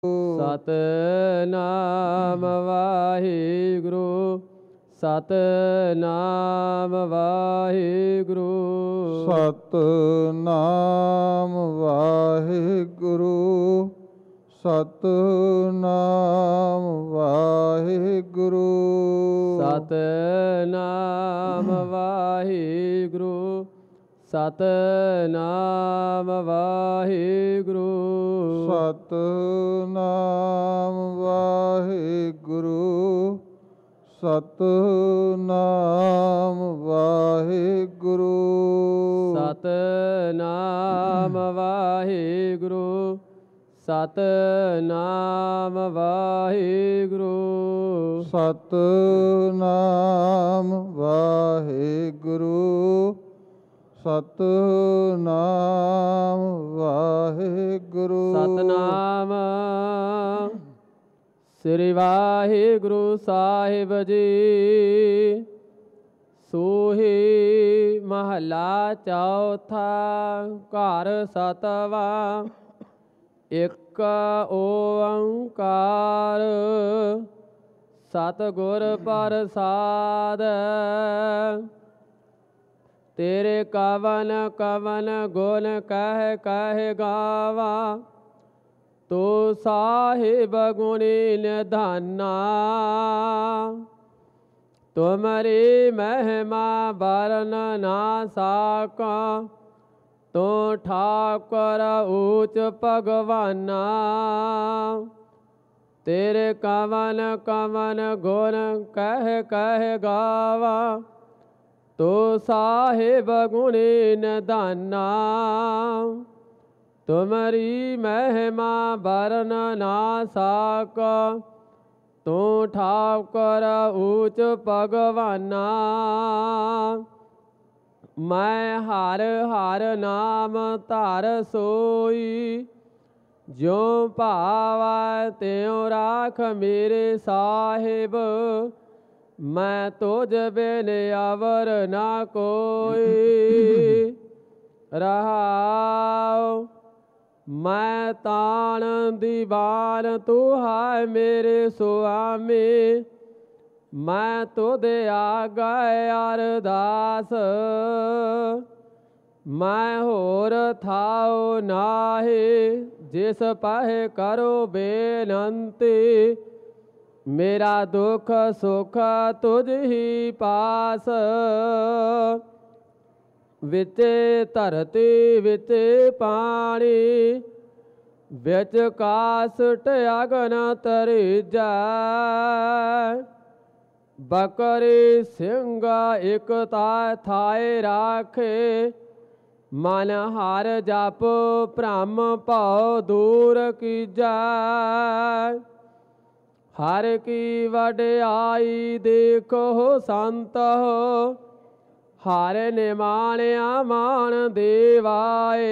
ਸਤਿਨਾਮ ਵਾਹਿਗੁਰੂ ਸਤਿਨਾਮ ਵਾਹਿਗੁਰੂ ਸਤਿਨਾਮ ਵਾਹਿਗੁਰੂ ਸਤਿਨਾਮ ਵਾਹਿਗੁਰੂ ਸਤਿਨਾਮ ਵਾਹਿਗੁਰੂ ਸਤਿਨਾਮ ਵਾਹਿਗੁਰੂ ਸਤਿਨਾਮ ਵਾਹਿਗੁਰੂ ਸਤਿਨਾਮ ਵਾਹਿਗੁਰੂ ਸਤਿਨਾਮ ਵਾਹਿਗੁਰੂ ਸਤਿਨਾਮ ਵਾਹਿਗੁਰੂ ਸਤਿਨਾਮ ਵਾਹਿਗੁਰੂ ਸਤਿਨਾਮ ਵਾਹਿਗੁਰੂ ਸਤਿਨਾਮ ਸ੍ਰੀ ਵਾਹਿਗੁਰੂ ਸਾਹਿਬ ਜੀ। ਸੋਹੀ ਮਹਲਾ ਚੌਥਾ ਘਰ ਸਤਵਾਂ ਇੱਕ ਓੰਕਾਰ ਸਤਿਗੁਰ ਪ੍ਰਸਾਦਿ। ਤੇਰੇ ਕਵਨ ਕਵਨ ਗੁਣ ਕਹਿ ਕਹਿ ਗਾਵਾਂ ਤੂੰ ਸਾਹਿਬ ਗੁਣੀ ਨਿਧਾਨਾ। ਤੁਮਰੀ ਮਹਿਮਾ ਵਰਨ ਨਾ ਸਾਕਾਂ ਤੂੰ ਠਾਕੁਰ ਊਚ ਭਗਵਾਨਾ। ਤੇਰੇ ਕਵਨ ਕਵਨ ਗੁਣ ਕਹਿ ਕਹਿ ਗਾਵਾਂ ਤੂੰ ਸਾਹਿਬ ਗੁਣੀ ਨਿਧਾਨਾ। ਤੁਮਰੀ ਮਹਿਮਾ ਵਰਨ ਨਾ ਸਾਕਾਂ ਤੂੰ ਠਾਕੁਰ ਊਚ ਭਗਵਾਨਾ। ਮੈਂ ਹਰ ਹਰ ਨਾਮ ਧਰ ਸੋਈ ਜਿਉ ਭਾਵੈ ਤਿਉ ਰਾਖ ਮੇਰੇ ਸਾਹਿਬ। ਮੈਂ ਤੁਝ ਬਿਨ ਅਵਰ ਨਾ ਕੋਈ ਰਹਾਉ। ਮੈਂ ਤਾਣ ਦੀਵਾਨ ਤੂੰ ਹੈ ਮੇਰੇ ਸੁਆਮੀ। ਮੈਂ ਤੁਧ ਆਗੈ ਅਰਦਾਸ ਮੈਂ ਹੋਰ ਥਾਉ ਨਾਹੀ। ਜਿਸ ਪਹਿ ਕਰੋ ਬੇਨੰਤੀ ਮੇਰਾ ਦੁੱਖ ਸੁਖ ਤੁਝ ਹੀ ਪਾਸ। ਵਿੱਚ ਧਰਤੀ ਵਿੱਚ ਪਾਣੀ ਵਿੱਚ ਕਾਸਟ ਅਗਨ ਤਰੀਜੈ। ਬਕਰੀ ਸਿੰਘ ਇਕ ਥਾਇ ਰਾਖੇ ਮਨ ਹਰ ਜਪ ਭ੍ਰਮ ਭਉ ਦੂਰ ਕੀਜੈ। ਹਰ ਕੀ ਵਡਿਆਈ ਦੇਖੋ ਸੰਤ ਹੋ ਹਰ ਨਿਮਾਣਿਆ ਮਾਨ ਦੇਵਾਏ।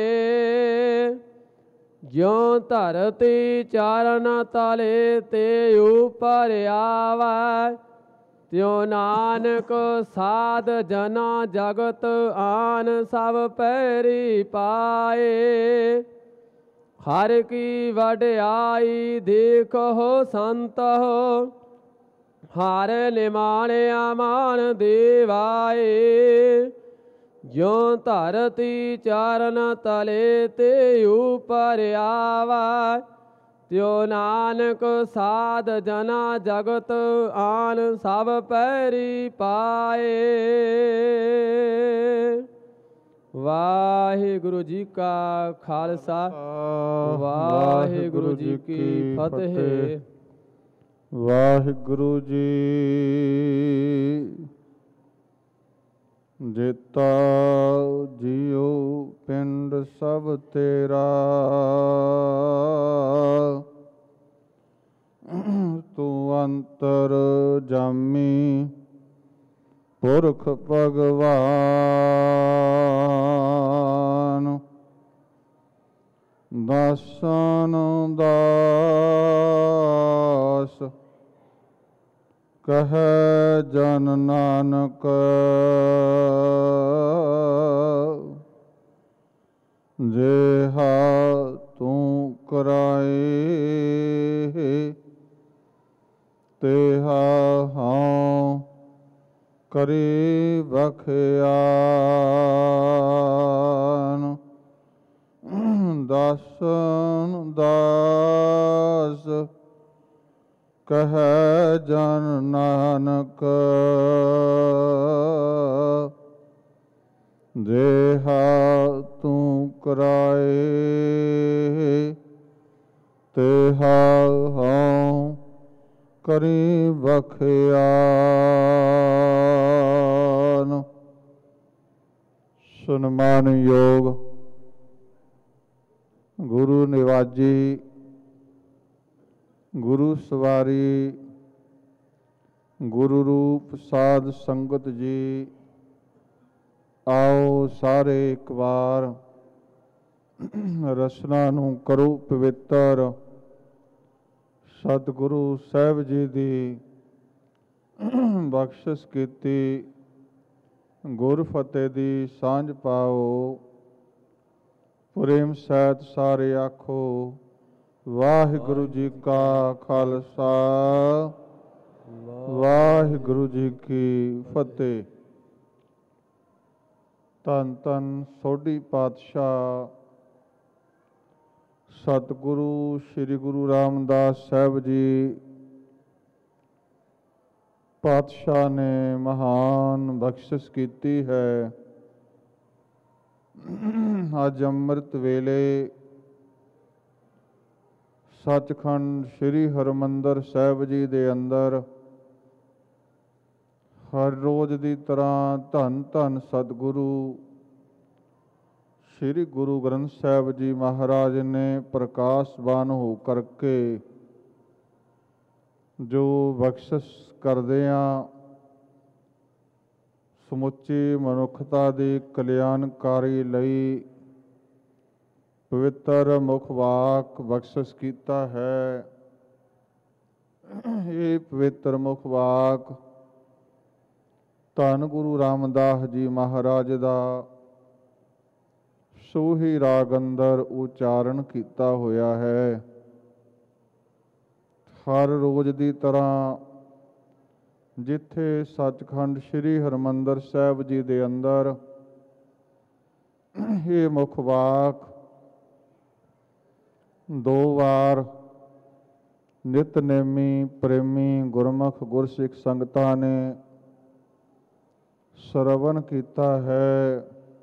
ਜਿਉ ਧਰਤੀ ਚਰਨ ਤਲੇ ਤੇ ਉਪਰ ਆਵੈ ਤਿਉ ਨਾਨਕ ਸਾਧ ਜਨਾ ਜਗਤ ਆਨ ਸਭ ਪੈਰੀ ਪਾਏ। ਹਰ ਕੀ ਵਡਿਆਈ ਦੇਖੋ ਸੰਤ ਹੋ ਹਰ ਨਿਮਾਣਿਆ ਮਾਨ ਦੇਵਾਏ। ਜਿਉ ਧਰਤੀ ਚਰਨ ਤਲੇ ਤੇ ਉਪਰ ਆਵੈ ਤਿਉ ਨਾਨਕ ਸਾਧ ਜਨਾ ਜਗਤ ਆਨ ਸਭ ਪੈਰੀ ਪਾਏ। ਵਾਹਿਗੁਰੂ ਜੀ ਕਾ ਖਾਲਸਾ ਵਾਹਿਗੁਰੂ ਜੀ ਕੀ ਫਤਿਹ। ਵਾਹਿਗੁਰੂ ਜੀ। ਜੇਤਾ ਜੀਉ ਪਿੰਡ ਸਭ ਤੇਰਾ ਤੂੰ ਅੰਤਰ ਜਾਮੀ ਪੁਰਖ ਭਗਵਾਨ। ਦਾਸਨ ਦਾਸ ਕਹੈ ਜਨ ਨਾਨਕ ਜਿਹਾ ਤੂੰ ਕਰਾਏ, ਤੇਹਾ ਹਉ ਕਰੀ ਬਖਿਆਨ। ਦਾਸਨ ਦਾਸ ਕਹੈ ਜਨ ਨਾਨਕ, ਦੇਹਾ ਤੂੰ ਕਰਾਏ, ਤੇਹਾ ਹਉ ਕਰੀ ਬਖਿਆਨ। ਸਨਮਾਨਯੋਗ ਗੁਰੂ ਨਿਵਾਜੀ, ਗੁਰੂ ਸਵਾਰੀ, ਗੁਰੂ ਰੂਪ ਸਾਧ ਸੰਗਤ ਜੀ, ਆਓ ਸਾਰੇ ਇੱਕ ਵਾਰ ਰਸਨਾ ਨੂੰ ਕਰੋ ਪਵਿੱਤਰ। ਸਤਿਗੁਰੂ ਸਾਹਿਬ ਜੀ ਦੀ ਬਖਸ਼ਿਸ਼ ਕੀਤੀ ਗੁਰ ਫਤਿਹ ਦੀ ਸਾਂਝ ਪਾਓ। ਪ੍ਰੇਮ ਸਹਿਤ ਸਾਰੇ ਆਖੋ ਵਾਹਿਗੁਰੂ ਜੀ ਕਾ ਖਾਲਸਾ, ਵਾਹਿਗੁਰੂ ਜੀ ਕੀ ਫਤਿਹ। ਧੰਨ ਧੰਨ ਸੋਢੀ ਪਾਤਸ਼ਾਹ ਸਤਿਗੁਰੂ ਸ੍ਰੀ ਗੁਰੂ ਰਾਮਦਾਸ ਸਾਹਿਬ ਜੀ ਪਾਤਸ਼ਾਹ ਨੇ ਮਹਾਨ ਬਖਸ਼ਿਸ਼ ਕੀਤੀ ਹੈ। ਅੱਜ ਅੰਮ੍ਰਿਤ ਵੇਲੇ ਸੱਚਖੰਡ ਸ੍ਰੀ ਹਰਿਮੰਦਰ ਸਾਹਿਬ ਜੀ ਦੇ ਅੰਦਰ ਹਰ ਰੋਜ਼ ਦੀ ਤਰ੍ਹਾਂ ਧੰਨ ਧੰਨ ਸਤਿਗੁਰੂ ਸ੍ਰੀ ਗੁਰੂ ਗ੍ਰੰਥ ਸਾਹਿਬ ਜੀ ਮਹਾਰਾਜ ਨੇ ਪ੍ਰਕਾਸ਼ਵਾਨ ਹੋ ਕਰਕੇ ਜੋ ਬਖਸ਼ਿਸ਼ ਕਰਦੇ ਆ, ਸਮੁੱਚੀ ਮਨੁੱਖਤਾ ਦੀ ਕਲਿਆਣਕਾਰੀ ਲਈ ਪਵਿੱਤਰ ਮੁਖ ਵਾਕ ਬਖਸ਼ਿਸ਼ ਕੀਤਾ ਹੈ। ਇਹ ਪਵਿੱਤਰ ਮੁਖ ਵਾਕ ਧੰਨ ਗੁਰੂ ਰਾਮਦਾਸ ਜੀ ਮਹਾਰਾਜ ਦਾ ਸੋਹੀ ਰਾਗ ਅੰਦਰ ਉਚਾਰਨ ਕੀਤਾ ਹੋਇਆ ਹੈ। ਹਰ ਰੋਜ਼ ਦੀ ਤਰ੍ਹਾਂ ਜਿੱਥੇ ਸੱਚਖੰਡ ਸ੍ਰੀ ਹਰਿਮੰਦਰ ਸਾਹਿਬ ਜੀ ਦੇ ਅੰਦਰ ਇਹ ਮੁਖ ਵਾਕ 2 ਵਾਰ ਨਿਤਨੇਮੀ ਪ੍ਰੇਮੀ ਗੁਰਮੁਖ ਗੁਰਸਿੱਖ ਸੰਗਤਾਂ ਨੇ ਸਰਵਣ ਕੀਤਾ ਹੈ।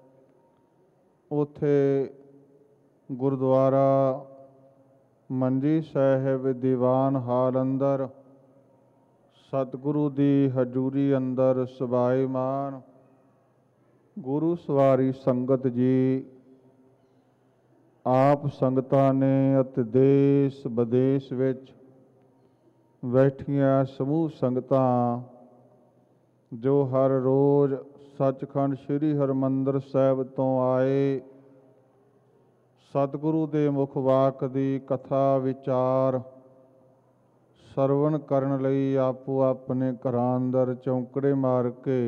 ਉੱਥੇ ਗੁਰਦੁਆਰਾ ਮੰਜੀ ਸਾਹਿਬ ਦੀਵਾਨ ਹਾਲ ਅੰਦਰ ਸਤਿਗੁਰੂ ਦੀ ਹਜ਼ੂਰੀ ਅੰਦਰ ਸਬਾਈਮਾਨ ਗੁਰੂ ਸਵਾਰੀ ਸੰਗਤ ਜੀ, ਆਪ ਸੰਗਤਾਂ ਨੇ ਅਤੇ ਦੇਸ਼ ਵਿਦੇਸ਼ ਵਿੱਚ ਬੈਠੀਆਂ ਸਮੂਹ ਸੰਗਤਾਂ ਜੋ ਹਰ ਰੋਜ਼ ਸੱਚਖੰਡ ਸ੍ਰੀ ਹਰਿਮੰਦਰ ਸਾਹਿਬ ਤੋਂ ਆਏ ਸਤਿਗੁਰੂ ਦੇ ਮੁਖ ਵਾਕ ਦੀ ਕਥਾ ਵਿਚਾਰ ਸਰਵਣ ਕਰਨ ਲਈ ਆਪੋ ਆਪਣੇ ਘਰਾਂ ਅੰਦਰ ਚੌਂਕੜੇ ਮਾਰ ਕੇ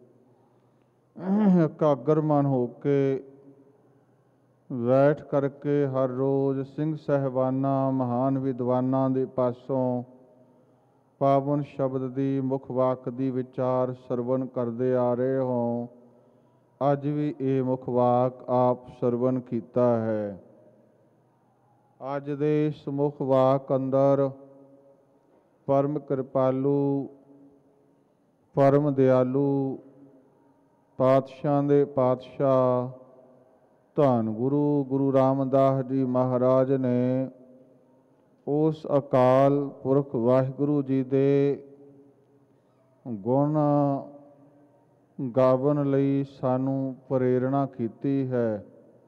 ਇਕਾਗਰ ਮਨ ਹੋ ਕੇ ਬੈਠ ਕਰਕੇ ਹਰ ਰੋਜ਼ ਸਿੰਘ ਸਾਹਿਬਾਨਾਂ ਮਹਾਨ ਵਿਦਵਾਨਾਂ ਦੇ ਪਾਸੋਂ ਪਾਵਨ ਸ਼ਬਦ ਦੀ ਮੁਖ ਵਾਕ ਦੀ ਵਿਚਾਰ ਸਰਵਣ ਕਰਦੇ ਆ ਰਹੇ ਹੋ। ਅੱਜ ਵੀ ਇਹ ਮੁਖ ਵਾਕ ਆਪ ਸਰਵਣ ਕੀਤਾ ਹੈ। ਅੱਜ ਦੇ ਇਸ ਮੁਖ ਵਾਕ ਅੰਦਰ ਪਰਮ ਕਿਰਪਾਲੂ ਪਰਮ ਦਿਆਲੂ ਪਾਤਸ਼ਾਹਾਂ ਦੇ ਪਾਤਸ਼ਾਹ ਧੰਨ ਗੁਰੂ ਗੁਰੂ ਰਾਮਦਾਸ ਜੀ ਮਹਾਰਾਜ ਨੇ ਉਸ ਅਕਾਲ ਪੁਰਖ ਵਾਹਿਗੁਰੂ ਜੀ ਦੇ ਗੁਣ ਗਾਵਨ ਲਈ ਸਾਨੂੰ ਪ੍ਰੇਰਣਾ ਕੀਤੀ ਹੈ।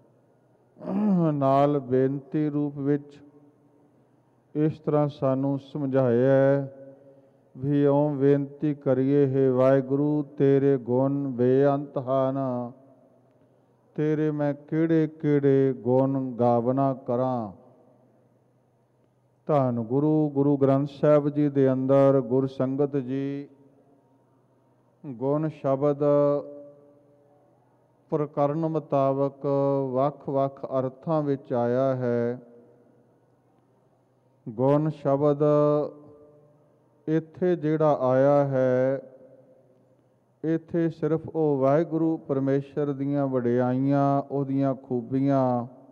ਨਾਲ ਬੇਨਤੀ ਰੂਪ ਵਿੱਚ ਇਸ ਤਰ੍ਹਾਂ ਸਾਨੂੰ ਸਮਝਾਇਆ ਹੈ ਵੀ ਇਉਂ ਬੇਨਤੀ ਕਰੀਏ, ਹੈ ਵਾਹਿਗੁਰੂ ਤੇਰੇ ਗੁਣ ਬੇਅੰਤ ਹਨ, ਤੇਰੇ ਮੈਂ ਕਿਹੜੇ ਕਿਹੜੇ ਗੁਣ ਗਾਵਨਾ ਕਰਾਂ। ਧੰਨ ਗੁਰੂ ਗੁਰੂ ਗ੍ਰੰਥ ਸਾਹਿਬ ਜੀ ਦੇ ਅੰਦਰ ਗੁਰ ਸੰਗਤ ਜੀ ਗੁਣ ਸ਼ਬਦ ਪ੍ਰਕਰਨ ਮੁਤਾਬਕ ਵੱਖ ਵੱਖ ਅਰਥਾਂ ਵਿੱਚ ਆਇਆ ਹੈ। ਗੁਣ ਸ਼ਬਦ ਇੱਥੇ ਜਿਹੜਾ ਆਇਆ ਹੈ, ਇੱਥੇ ਸਿਰਫ ਉਹ ਵਾਹਿਗੁਰੂ ਪਰਮੇਸ਼ਰ ਦੀਆਂ ਵਡਿਆਈਆਂ, ਉਹਦੀਆਂ ਖੂਬੀਆਂ,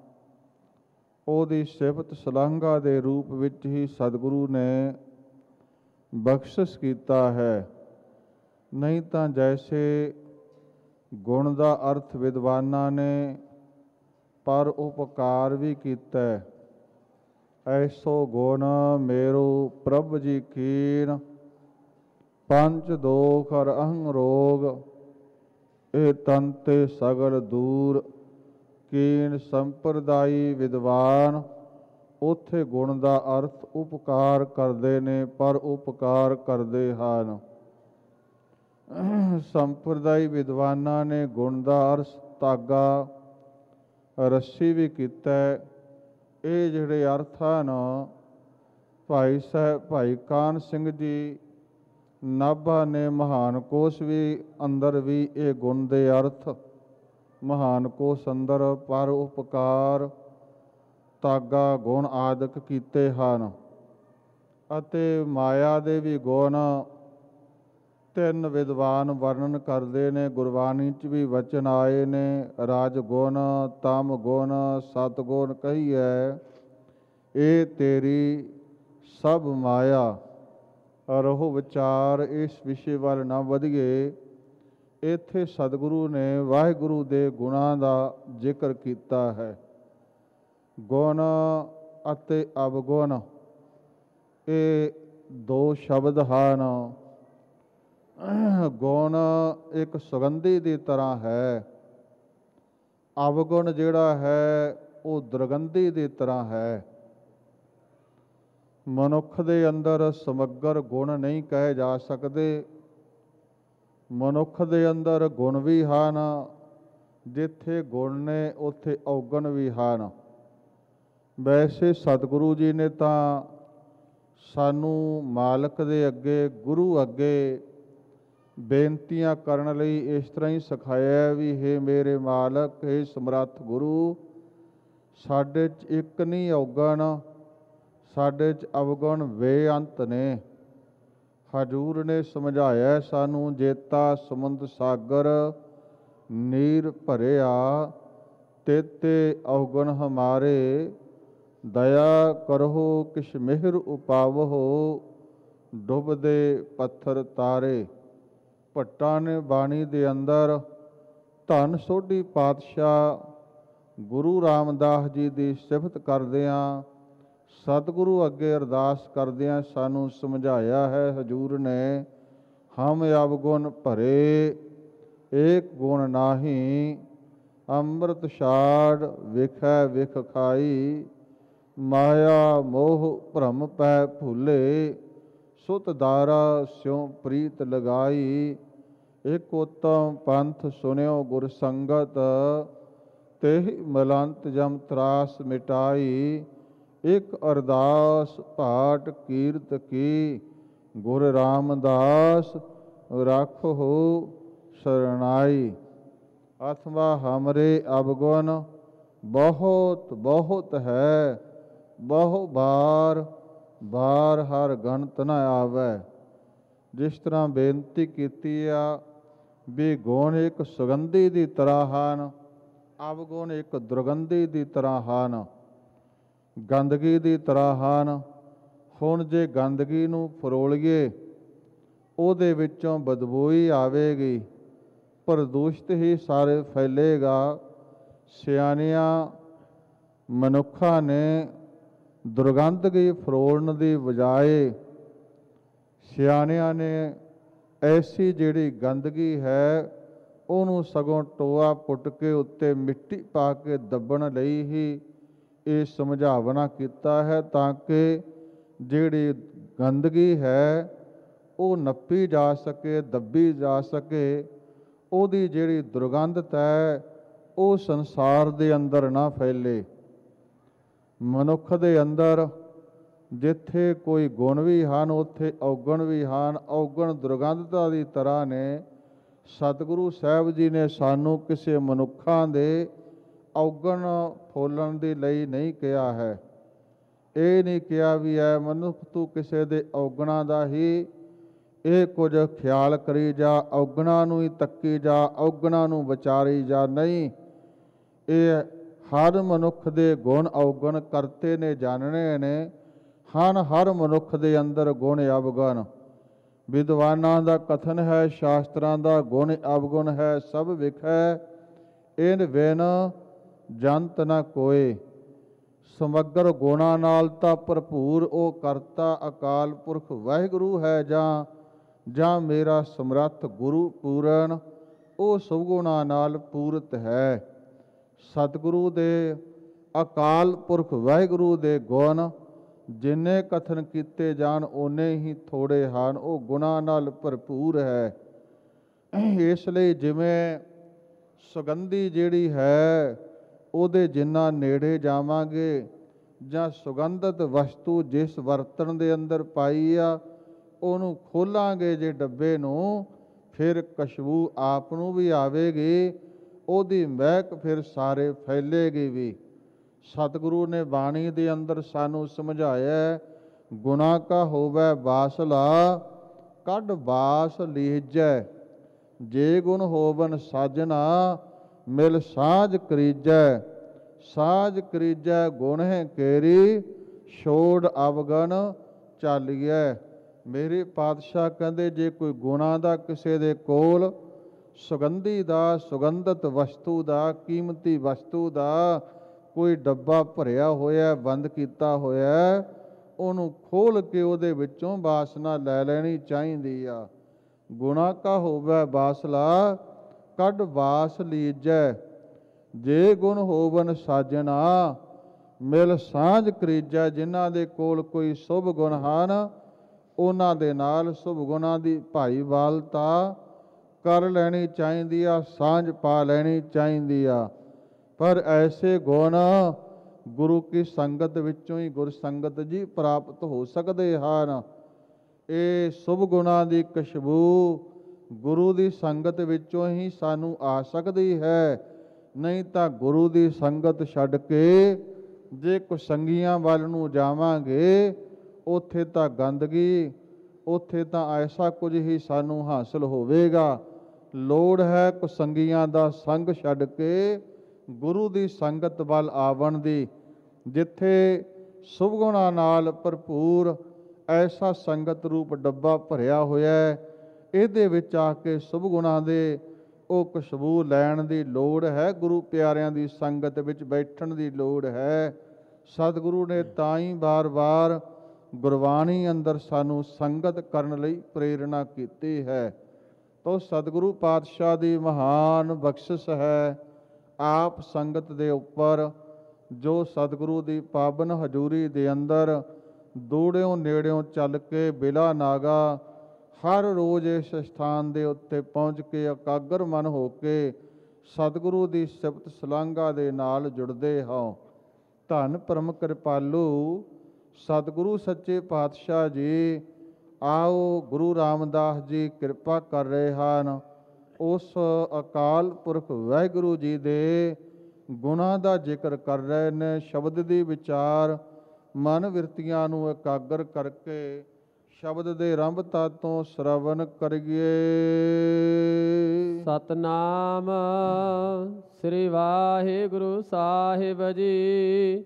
ਉਹਦੀ ਸਿਫਤ ਸਲਾਘਾ ਦੇ ਰੂਪ ਵਿੱਚ ਹੀ ਸਤਿਗੁਰੂ ਨੇ ਬਖਸ਼ਿਸ਼ ਕੀਤਾ ਹੈ। ਨਹੀਂ ਤਾਂ ਜੈਸੇ ਗੁਣ ਦਾ ਅਰਥ ਵਿਦਵਾਨਾਂ ਨੇ ਪਰ ਉਪਕਾਰ ਵੀ ਕੀਤਾ, ਐਸੋ ਗੁਣ ਮੇਰੂ ਪ੍ਰਭ ਜੀ ਕੀਨ, ਪੰਜ ਦੋਖ ਹਰ ਅਹੰ ਰੋਗ, ਇਹ ਤਨ ਤੇ ਸਗਲ ਦੂਰ, ਕੀਨ ਸੰਪਰਦਾਈ ਵਿਦਵਾਨ। ਉੱਥੇ ਗੁਣ ਦਾ ਅਰਥ ਉਪਕਾਰ ਕਰਦੇ ਨੇ, ਪਰ ਉਪਕਾਰ ਕਰਦੇ ਹਨ। ਸੰਪਰਦਾਈ ਵਿਦਵਾਨਾਂ ਨੇ ਗੁਣ ਦਾ ਅਰਥ ਧਾਗਾ, ਰੱਸੀ ਵੀ ਕੀਤਾ। ਇਹ ਜਿਹੜੇ ਅਰਥ ਹਨ, ਭਾਈ ਕਾਹਨ ਸਿੰਘ ਜੀ ਨਾਭਾ ਨੇ ਮਹਾਨ ਕੋਸ਼ ਵੀ ਅੰਦਰ ਵੀ ਇਹ ਗੁਣ ਦੇ ਅਰਥ ਮਹਾਨ ਕੋਸ਼ ਅੰਦਰ ਪਰ ਉਪਕਾਰ, ਧਾਗਾ, ਗੁਣ ਆਦਿਕ ਕੀਤੇ ਹਨ। ਅਤੇ ਮਾਇਆ ਦੇ ਵੀ ਗੁਣ ਤਿੰਨ ਵਿਦਵਾਨ ਵਰਣਨ ਕਰਦੇ ਨੇ, ਗੁਰਬਾਣੀ 'ਚ ਵੀ ਵਚਨ ਆਏ ਨੇ। ਰਾਜ ਗੁਣ, ਤਮ ਗੁਣ, ਸਤ ਗੁਣ ਕਹੀਐ, ਇਹ ਤੇਰੀ ਸਭ ਮਾਇਆ। ਰਹੋ ਵਿਚਾਰ, ਇਸ ਵਿਸ਼ੇ ਵੱਲ ਨਾ ਵਧੀਏ। ਇੱਥੇ ਸਤਿਗੁਰੂ ਨੇ ਵਾਹਿਗੁਰੂ ਦੇ ਗੁਣਾਂ ਦਾ ਜ਼ਿਕਰ ਕੀਤਾ ਹੈ। ਗੁਣ ਅਤੇ ਅਵਗੁਣ ਇਹ ਦੋ ਸ਼ਬਦ ਹਨ। ਗੁਣ ਇੱਕ ਸੁਗੰਧੀ ਦੀ ਤਰ੍ਹਾਂ ਹੈ, ਅਵਗੁਣ ਜਿਹੜਾ ਹੈ ਉਹ ਦੁਰਗੰਧੀ ਦੀ ਤਰ੍ਹਾਂ ਹੈ। ਮਨੁੱਖ ਦੇ ਅੰਦਰ ਸਮੱਗਰ ਗੁਣ ਨਹੀਂ ਕਹੇ ਜਾ ਸਕਦੇ। ਮਨੁੱਖ ਦੇ ਅੰਦਰ ਗੁਣ ਵੀ ਹਨ, ਜਿੱਥੇ ਗੁਣ ਨੇ ਉੱਥੇ ਔਗਣ ਵੀ ਹਨ। ਵੈਸੇ ਸਤਿਗੁਰੂ ਜੀ ਨੇ ਤਾਂ ਸਾਨੂੰ ਮਾਲਕ ਦੇ ਅੱਗੇ, ਗੁਰੂ ਅੱਗੇ ਬੇਨਤੀਆਂ ਕਰਨ ਲਈ ਇਸ ਤਰ੍ਹਾਂ ਹੀ ਸਿਖਾਇਆ ਵੀ ਹੇ ਮੇਰੇ ਮਾਲਕ, ਹੇ ਸਮਰੱਥ ਗੁਰੂ, ਸਾਡੇ 'ਚ ਇੱਕ ਨਹੀਂ ਔਗਣ, ਸਾਡੇ 'ਚ ਅਵਗੁਣ ਬੇਅੰਤ ਨੇ। ਹਜ਼ੂਰ ਨੇ ਸਮਝਾਇਆ ਸਾਨੂੰ, ਜੇਤਾ ਸਮੁੰਦ ਸਾਗਰ ਨੀਰ ਭਰਿਆ, ਤੇਤੇ ਅਵਗੁਣ ਹਮਾਰੇ, ਦਇਆ ਕਰਹੁ ਕਿਛ ਮਿਹਰ ਉਪਾਵਹੁ, ਡੁੱਬਦੇ ਪੱਥਰ ਤਾਰੇ। ਭੱਟਾਂ ਨੇ ਬਾਣੀ ਦੇ ਅੰਦਰ ਧੰਨ ਸੋਢੀ ਪਾਤਸ਼ਾਹ ਗੁਰੂ ਰਾਮਦਾਸ ਜੀ ਦੀ ਸਿਫਤ ਕਰਦਿਆਂ, ਸਤਿਗੁਰੂ ਅੱਗੇ ਅਰਦਾਸ ਕਰਦਿਆਂ ਸਾਨੂੰ ਸਮਝਾਇਆ ਹੈ ਹਜ਼ੂਰ ਨੇ, ਹਮ ਅਵਗੁਣ ਭਰੇ ਏਕ ਗੁਣ ਨਾਹੀ, ਅੰਮ੍ਰਿਤ ਛਾੜ ਵਿਖੈ ਵਿਖ ਖਾਈ, ਮਾਇਆ ਮੋਹ ਭਰਮ ਪੈ ਭੁੱਲੇ, ਸੁਤ ਦਾਰਾ ਸਿਉ ਪ੍ਰੀਤ ਲਗਾਈ। ਇਕ ਉਤਮ ਪੰਥ ਸੁਨਿਓ ਗੁਰ ਸੰਗਤ, ਤੇਹ ਮਲੰਤ ਜਮ ਤਰਾਸ ਮਿਟਾਈ। ਇਕ ਅਰਦਾਸ ਭਾਟ ਕੀਰਤ ਕੀ, ਗੁਰ ਰਾਮਦਾਸ ਰਾਖਹੁ ਸਰਨਾਈ। ਅਥਵਾ ਹਮਰੇ ਅਵਗੁਣ ਬਹੁਤ ਬਹੁਤ ਹੈ, ਬਹੁ ਬਾਰ ਬਾਰ ਹਰ ਗਣਤ ਨ ਆਵੈ। ਜਿਸ ਤਰ੍ਹਾਂ ਬੇਨਤੀ ਕੀਤੀ ਆ ਵੀ ਗੁਣ ਇੱਕ ਸੁਗੰਧੀ ਦੀ ਤਰ੍ਹਾਂ ਹਨ, ਅਵਗੁਣ ਇੱਕ ਦੁਰਗੰਧੀ ਦੀ ਤਰ੍ਹਾਂ ਹਨ, ਗੰਦਗੀ ਦੀ ਤਰ੍ਹਾਂ ਹਨ। ਹੁਣ ਜੇ ਗੰਦਗੀ ਨੂੰ ਫਰੋਲੀਏ, ਉਹਦੇ ਵਿੱਚੋਂ ਬਦਬੂ ਹੀ ਆਵੇਗੀ, ਪ੍ਰਦੂਸ਼ਿਤ ਹੀ ਸਾਰੇ ਫੈਲੇਗਾ। ਸਿਆਣਿਆਂ ਮਨੁੱਖਾਂ ਨੇ ਦੁਰਗੰਦਗੀ ਫਰੋਲਣ ਦੀ ਬਜਾਏ, ਸਿਆਣਿਆਂ ਨੇ ਐਸੀ ਜਿਹੜੀ ਗੰਦਗੀ ਹੈ ਉਹਨੂੰ ਸਗੋਂ ਟੋਆ ਪੁੱਟ ਕੇ ਉੱਤੇ ਮਿੱਟੀ ਪਾ ਕੇ ਦੱਬਣ ਲਈ ਹੀ ਇਹ ਸਮਝਾਵਨਾ ਕੀਤਾ ਹੈ, ਤਾਂ ਕਿ ਜਿਹੜੀ ਗੰਦਗੀ ਹੈ ਉਹ ਨੱਪੀ ਜਾ ਸਕੇ, ਦੱਬੀ ਜਾ ਸਕੇ। ਉਹਦੀ ਜਿਹੜੀ ਦੁਰਗੰਧਤ ਹੈ ਉਹ ਸੰਸਾਰ ਦੇ ਅੰਦਰ ਨਾ ਫੈਲੇ। ਮਨੁੱਖ ਦੇ ਅੰਦਰ ਜਿੱਥੇ ਕੋਈ ਗੁਣ ਵੀ ਹਨ, ਉੱਥੇ ਔਗਣ ਵੀ ਹਨ। ਔਗਣ ਦੁਰਗੰਧਤਾ ਦੀ ਤਰ੍ਹਾਂ ਨੇ। ਸਤਿਗੁਰੂ ਸਾਹਿਬ ਜੀ ਨੇ ਸਾਨੂੰ ਕਿਸੇ ਮਨੁੱਖਾਂ ਦੇ ਔਗਣ ਫੋਲਣ ਦੇ ਲਈ ਨਹੀਂ ਕਿਹਾ ਹੈ। ਇਹ ਨਹੀਂ ਕਿਹਾ ਵੀ ਐ ਮਨੁੱਖ ਤੂੰ ਕਿਸੇ ਦੇ ਔਗਣਾ ਦਾ ਹੀ ਇਹ ਕੁਝ ਖਿਆਲ ਕਰੀ ਜਾ, ਔਗਣਾ ਨੂੰ ਹੀ ਤੱਕੀ ਜਾ, ਔਗਣਾ ਨੂੰ ਵਿਚਾਰੀ ਜਾ। ਨਹੀਂ, ਇਹ ਹਰ ਮਨੁੱਖ ਦੇ ਗੁਣ ਔਗਣ ਕਰਤੇ ਨੇ ਜਾਣਨੇ ਨੇ। ਹਰ ਮਨੁੱਖ ਦੇ ਅੰਦਰ ਗੁਣ ਅਵਗੁਣ, ਵਿਦਵਾਨਾਂ ਦਾ ਕਥਨ ਹੈ, ਸ਼ਾਸਤਰਾਂ ਦਾ ਗੁਣ ਅਵਗੁਣ ਹੈ, ਸਭ ਵਿਖੈ ਇਨ ਬਿਨ ਜੰਤ ਨਾ ਕੋਏ। ਸਮਗਰ ਗੁਣਾਂ ਨਾਲ ਤਾਂ ਭਰਪੂਰ ਉਹ ਕਰਤਾ ਅਕਾਲ ਪੁਰਖ ਵਾਹਿਗੁਰੂ ਹੈ, ਜਾਂ ਮੇਰਾ ਸਮਰੱਥ ਗੁਰੂ ਪੂਰਨ, ਉਹ ਸਵਗੁਣਾਂ ਨਾਲ ਪੂਰਤ ਹੈ। ਸਤਿਗੁਰੂ ਦੇ ਅਕਾਲ ਪੁਰਖ ਵਾਹਿਗੁਰੂ ਦੇ ਗੁਣ ਜਿੰਨੇ ਕਥਨ ਕੀਤੇ ਜਾਣ ਓਨੇ ਹੀ ਥੋੜੇ ਹਨ, ਉਹ ਗੁਣਾਂ ਨਾਲ ਭਰਪੂਰ ਹੈ। ਇਸ ਲਈ ਜਿਵੇਂ ਸੁਗੰਧੀ ਜਿਹੜੀ ਹੈ ਉਹਦੇ ਜਿੰਨਾ ਨੇੜੇ ਜਾਵਾਂਗੇ, ਜਾਂ ਸੁਗੰਧਿਤ ਵਸਤੂ ਜਿਸ ਬਰਤਨ ਦੇ ਅੰਦਰ ਪਾਈ ਆ ਉਹਨੂੰ ਖੋਲਾਂਗੇ ਜੇ ਡੱਬੇ ਨੂੰ, ਫਿਰ ਖੁਸ਼ਬੂ ਆਪ ਨੂੰ ਵੀ ਆਵੇਗੀ, ਉਹਦੀ ਮਹਿਕ ਫਿਰ ਸਾਰੇ ਫੈਲੇਗੀ ਵੀ। ਸਤਿਗੁਰੂ ਨੇ ਬਾਣੀ ਦੇ ਅੰਦਰ ਸਾਨੂੰ ਸਮਝਾਇਆ, ਗੁਨਾ ਕਾ ਹੋਵੇ ਬਾਸਲਾ ਕੱਢ ਬਾਸ ਲੀਜੈ, ਜੇ ਗੁਣ ਹੋਵਨ ਸਾਜਨਾ ਮਿਲ ਸਾਜ ਕਰੀਜੈ। ਸਾਜ ਕਰੀਜੈ ਗੁਣ ਹੈ ਕੇਰੀ, ਛੋੜ ਅਵਗਨ ਚਾਲੀਐ। ਮੇਰੇ ਪਾਤਸ਼ਾਹ ਕਹਿੰਦੇ ਜੇ ਕੋਈ ਗੁਣਾਂ ਦਾ ਕਿਸੇ ਦੇ ਕੋਲ, ਸੁਗੰਧੀ ਦਾ, ਸੁਗੰਧਿਤ ਵਸਤੂ ਦਾ, ਕੀਮਤੀ ਵਸਤੂ ਦਾ ਕੋਈ ਡੱਬਾ ਭਰਿਆ ਹੋਇਆ, ਬੰਦ ਕੀਤਾ ਹੋਇਆ, ਉਹਨੂੰ ਖੋਲ ਕੇ ਉਹਦੇ ਵਿੱਚੋਂ ਬਾਸਨਾ ਲੈ ਲੈਣੀ ਚਾਹੀਦੀ ਆ। ਗੁਣਾ ਕਾ ਹੋਵੇ ਬਾਸਲਾ ਕੱਢ ਬਾਸ ਲੀਜੈ, ਜੇ ਗੁਣ ਹੋਵਨ ਸਾਜਣਾ ਮਿਲ ਸਾਂਝ ਕਰੀਜੈ। ਜਿਨ੍ਹਾਂ ਦੇ ਕੋਲ ਕੋਈ ਸ਼ੁਭ ਗੁਣ ਹਨ ਉਹਨਾਂ ਦੇ ਨਾਲ ਸ਼ੁਭ ਗੁਣਾਂ ਦੀ ਭਾਈਵਾਲਤਾ ਕਰ ਲੈਣੀ ਚਾਹੀਦੀ ਆ, ਸਾਂਝ ਪਾ ਲੈਣੀ ਚਾਹੀਦੀ ਆ। ਪਰ ਐਸੇ ਗੁਣ ਗੁਰੂ ਕੀ ਸੰਗਤ ਵਿੱਚੋਂ ਹੀ ਗੁਰ ਸੰਗਤ ਜੀ ਪ੍ਰਾਪਤ ਹੋ ਸਕਦੇ ਹਨ। ਇਹ ਸ਼ੁਭ ਗੁਣਾਂ ਦੀ ਖੁਸ਼ਬੂ ਗੁਰੂ ਦੀ ਸੰਗਤ ਵਿੱਚੋਂ ਹੀ ਸਾਨੂੰ ਆ ਸਕਦੀ ਹੈ। ਨਹੀਂ ਤਾਂ ਗੁਰੂ ਦੀ ਸੰਗਤ ਛੱਡ ਕੇ ਜੇ ਕੁਸੰਗੀਆਂ ਵੱਲ ਨੂੰ ਜਾਵਾਂਗੇ, ਉੱਥੇ ਤਾਂ ਗੰਦਗੀ, ਉੱਥੇ ਤਾਂ ਐਸਾ ਕੁਝ ਹੀ ਸਾਨੂੰ ਹਾਸਲ ਹੋਵੇਗਾ। ਲੋੜ ਹੈ ਕੁਸੰਗੀਆਂ ਦਾ ਸੰਗ ਛੱਡ ਕੇ ਗੁਰੂ ਦੀ ਸੰਗਤ ਵੱਲ ਆਵਣ ਦੀ, ਜਿੱਥੇ ਸ਼ੁਭ ਗੁਣਾਂ ਨਾਲ ਭਰਪੂਰ ਐਸਾ ਸੰਗਤ ਰੂਪ ਡੱਬਾ ਭਰਿਆ ਹੋਇਆ ਹੈ। ਇਹਦੇ ਵਿੱਚ ਆ ਕੇ ਸ਼ੁਭ ਗੁਣਾਂ ਦੇ ਉਹ ਖੁਸ਼ਬੂ ਲੈਣ ਦੀ ਲੋੜ ਹੈ। ਗੁਰੂ ਪਿਆਰਿਆਂ ਦੀ ਸੰਗਤ ਵਿੱਚ ਬੈਠਣ ਦੀ ਲੋੜ ਹੈ। ਸਤਿਗੁਰੂ ਨੇ ਤਾਂ ਹੀ ਵਾਰ-ਵਾਰ ਗੁਰਬਾਣੀ ਅੰਦਰ ਸਾਨੂੰ ਸੰਗਤ ਕਰਨ ਲਈ ਪ੍ਰੇਰਣਾ ਕੀਤੀ ਹੈ। ਤੋ ਸਤਿਗੁਰੂ ਪਾਤਸ਼ਾਹ ਦੀ ਮਹਾਨ ਬਖਸ਼ਿਸ਼ ਹੈ ਆਪ ਸੰਗਤ ਦੇ ਉੱਪਰ, ਜੋ ਸਤਿਗੁਰੂ ਦੀ ਪਾਵਨ ਹਜ਼ੂਰੀ ਦੇ ਅੰਦਰ ਦੂੜਿਓਂ ਨੇੜਿਓਂ ਚੱਲ ਕੇ ਬਿਲਾ ਨਾਗਾ ਹਰ ਰੋਜ਼ ਇਸ ਸਥਾਨ ਦੇ ਉੱਤੇ ਪਹੁੰਚ ਕੇ ਇਕਾਗਰ ਮਨ ਹੋ ਕੇ ਸਤਿਗੁਰੂ ਦੀ ਸਿਫਤ ਸਲਾਘਾ ਦੇ ਨਾਲ ਜੁੜਦੇ ਹੋ। ਧੰਨ ਪਰਮ ਕਿਰਪਾਲੂ ਸਤਿਗੁਰੂ ਸੱਚੇ ਪਾਤਸ਼ਾਹ ਜੀ, ਆਓ ਗੁਰੂ ਰਾਮਦਾਸ ਜੀ ਕਿਰਪਾ ਕਰ ਰਹੇ ਹਨ। ਉਸ ਅਕਾਲ ਪੁਰਖ ਵਾਹਿਗੁਰੂ ਜੀ ਦੇ ਗੁਣਾਂ ਦਾ ਜ਼ਿਕਰ ਕਰ ਰਹੇ ਨੇ। ਸ਼ਬਦ ਦੀ ਵਿਚਾਰ ਮਨ ਬਿਰਤੀਆਂ ਨੂੰ ਇਕਾਗਰ ਕਰਕੇ ਸ਼ਬਦ ਦੇ ਆਰੰਭਤਾ ਤੋਂ ਸ਼ਰਵਨ ਕਰੀਏ। ਸਤਨਾਮ ਸ੍ਰੀ ਵਾਹਿਗੁਰੂ ਸਾਹਿਬ ਜੀ।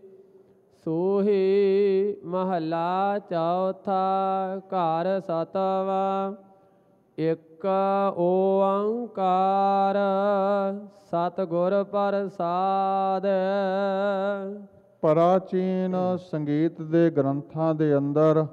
ਸੋਹੀ ਮਹੱਲਾ ਚੌਥਾ। ਘਰ ਸਤਵਾ ਇੱਕ ਓੰਕਾਰ ਸਤਿਗੁਰ ਪ੍ਰਸਾਦ। ਪ੍ਰਾਚੀਨ ਸੰਗੀਤ ਦੇ ਗ੍ਰੰਥਾਂ ਦੇ ਅੰਦਰ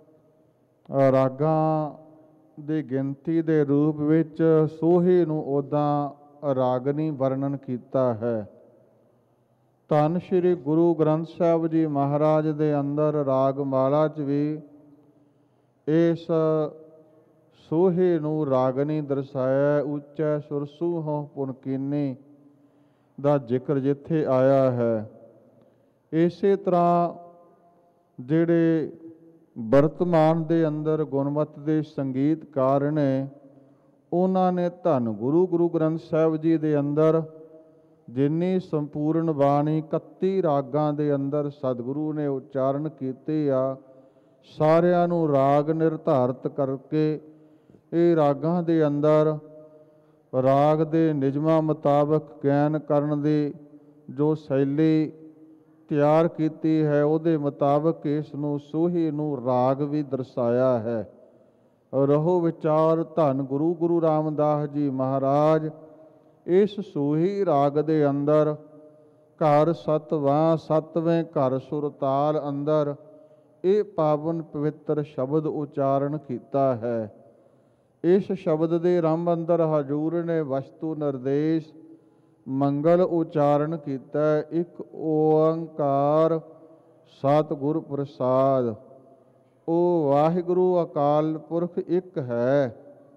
ਰਾਗਾਂ ਦੀ ਗਿਣਤੀ ਦੇ ਰੂਪ ਵਿੱਚ ਸੋਹੀ ਨੂੰ ਉੱਦਾਂ ਰਾਗਨੀ ਵਰਣਨ ਕੀਤਾ ਹੈ। ਧੰਨ ਸ਼੍ਰੀ ਗੁਰੂ ਗ੍ਰੰਥ ਸਾਹਿਬ ਜੀ ਮਹਾਰਾਜ ਦੇ ਅੰਦਰ ਰਾਗ ਮਾਲਾ 'ਚ ਵੀ ਇਸ ਸੋਹੇ ਨੂੰ ਰਾਗਨੀ ਦਰਸਾਇਆ। ਉੱਚੈ ਸੁਰਸੂ ਹੋ ਪੁਨਕੀਨੀ ਦਾ ਜ਼ਿਕਰ ਜਿੱਥੇ ਆਇਆ ਹੈ। ਇਸੇ ਤਰ੍ਹਾਂ ਜਿਹੜੇ ਵਰਤਮਾਨ ਦੇ ਅੰਦਰ ਗੁਣਵੱਤ ਦੇ ਸੰਗੀਤਕਾਰ ਨੇ, ਉਹਨਾਂ ਨੇ ਧੰਨ ਗੁਰੂ ਗ੍ਰੰਥ ਸਾਹਿਬ ਜੀ ਦੇ ਅੰਦਰ ਜਿੰਨੀ ਸੰਪੂਰਨ ਬਾਣੀ 31 ਰਾਗਾਂ ਦੇ ਅੰਦਰ ਸਤਿਗੁਰੂ ਨੇ ਉਚਾਰਨ ਕੀਤੇ ਆ, ਸਾਰਿਆਂ ਨੂੰ ਰਾਗ ਨਿਰਧਾਰਤ ਕਰਕੇ ਇਹ ਰਾਗਾਂ ਦੇ ਅੰਦਰ ਰਾਗ ਦੇ ਨਿਯਮਾਂ ਮੁਤਾਬਕ ਗਾਇਨ ਕਰਨ ਦੀ ਜੋ ਸ਼ੈਲੀ ਤਿਆਰ ਕੀਤੀ ਹੈ, ਉਹਦੇ ਮੁਤਾਬਕ ਇਸ ਨੂੰ ਸੋਹੀ ਨੂੰ ਰਾਗ ਵੀ ਦਰਸਾਇਆ ਹੈ। ਰਹੋ ਵਿਚਾਰ ਧੰਨ ਗੁਰੂ ਰਾਮਦਾਸ ਜੀ ਮਹਾਰਾਜ ਇਸ ਸੋਹੀ ਰਾਗ ਦੇ ਅੰਦਰ ਘਰ ਸਤਵੇਂ ਘਰ ਸੁਰਤਾਲ ਅੰਦਰ ਇਹ ਪਾਵਨ ਪਵਿੱਤਰ ਸ਼ਬਦ ਉਚਾਰਨ ਕੀਤਾ ਹੈ। ਇਸ ਸ਼ਬਦ ਦੇ ਆਰੰਭ ਅੰਦਰ ਹਜ਼ੂਰ ਨੇ ਵਸਤੂ ਨਿਰਦੇਸ਼ ਮੰਗਲ ਉਚਾਰਨ ਕੀਤਾ। ਇੱਕ ਓੰਕਾਰ ਸਤਿਗੁਰ ਪ੍ਰਸਾਦ। ਉਹ ਵਾਹਿਗੁਰੂ ਅਕਾਲ ਪੁਰਖ ਇੱਕ ਹੈ।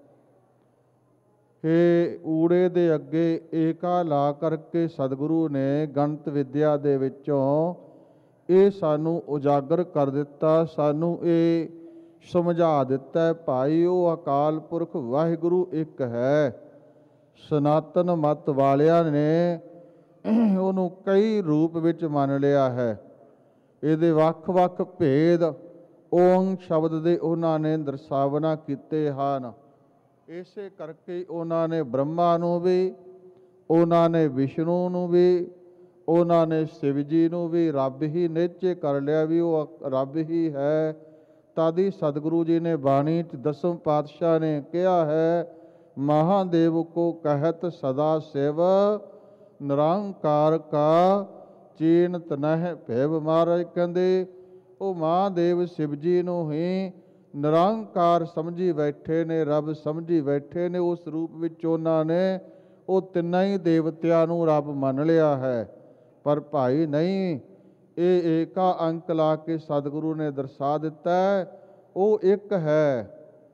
ਇਹ ਊੜੇ ਦੇ ਅੱਗੇ ਏਕਾ ਲਾ ਕਰਕੇ ਸਤਿਗੁਰੂ ਨੇ ਗਣਤ ਵਿਦਿਆ ਦੇ ਵਿੱਚੋਂ ਇਹ ਸਾਨੂੰ ਉਜਾਗਰ ਕਰ ਦਿੱਤਾ, ਸਾਨੂੰ ਇਹ ਸਮਝਾ ਦਿੱਤਾ, ਭਾਈ ਉਹ ਅਕਾਲ ਪੁਰਖ ਵਾਹਿਗੁਰੂ ਇੱਕ ਹੈ। ਸਨਾਤਨ ਮਤ ਵਾਲਿਆਂ ਨੇ ਉਹਨੂੰ ਕਈ ਰੂਪ ਵਿੱਚ ਮੰਨ ਲਿਆ ਹੈ। ਇਹਦੇ ਵੱਖ-ਵੱਖ ਭੇਦ ਓਮ ਸ਼ਬਦ ਦੇ ਉਹਨਾਂ ਨੇ ਦਰਸਾਵਨਾ ਕੀਤੇ ਹਨ। ਇਸੇ ਕਰਕੇ ਉਹਨਾਂ ਨੇ ਬ੍ਰਹਮਾ ਨੂੰ ਵੀ, ਉਹਨਾਂ ਨੇ ਵਿਸ਼ਨੂੰ ਨੂੰ ਵੀ, ਉਹਨਾਂ ਨੇ ਸ਼ਿਵ ਜੀ ਨੂੰ ਵੀ ਰੱਬ ਹੀ ਨਿਸ਼ਚੈ ਕਰ ਲਿਆ ਵੀ ਉਹ ਰੱਬ ਹੀ ਹੈ। ਤਦ ਹੀ ਸਤਿਗੁਰੂ ਜੀ ਨੇ ਬਾਣੀ 'ਚ ਦਸਮ ਪਾਤਸ਼ਾਹ ਨੇ ਕਿਹਾ ਹੈ, ਮਹਾਦੇਵ ਕੋ ਕਹਿਤ ਸਦਾ ਸਿਵ ਨਿਰੰਕਾਰ ਕਾ ਚੀਨਤ ਨਹਿ ਭੈਵ। ਮਹਾਰਾਜ ਕਹਿੰਦੇ ਉਹ ਮਹਾਦੇਵ ਸ਼ਿਵ ਜੀ ਨੂੰ ਹੀ ਨਿਰੰਕਾਰ ਸਮਝੀ ਬੈਠੇ ਨੇ, ਰੱਬ ਸਮਝੀ ਬੈਠੇ ਨੇ। ਉਸ ਰੂਪ ਵਿੱਚ ਉਹਨਾਂ ਨੇ ਉਹ ਤਿੰਨਾਂ ਹੀ ਦੇਵਤਿਆਂ ਨੂੰ ਰੱਬ ਮੰਨ ਲਿਆ ਹੈ। ਪਰ ਭਾਈ ਨਹੀਂ, ਇਹ ਏਕਾ ਅੰਕ ਲਾ ਕੇ ਸਤਿਗੁਰੂ ਨੇ ਦਰਸਾ ਦਿੱਤਾ ਉਹ ਇੱਕ ਹੈ।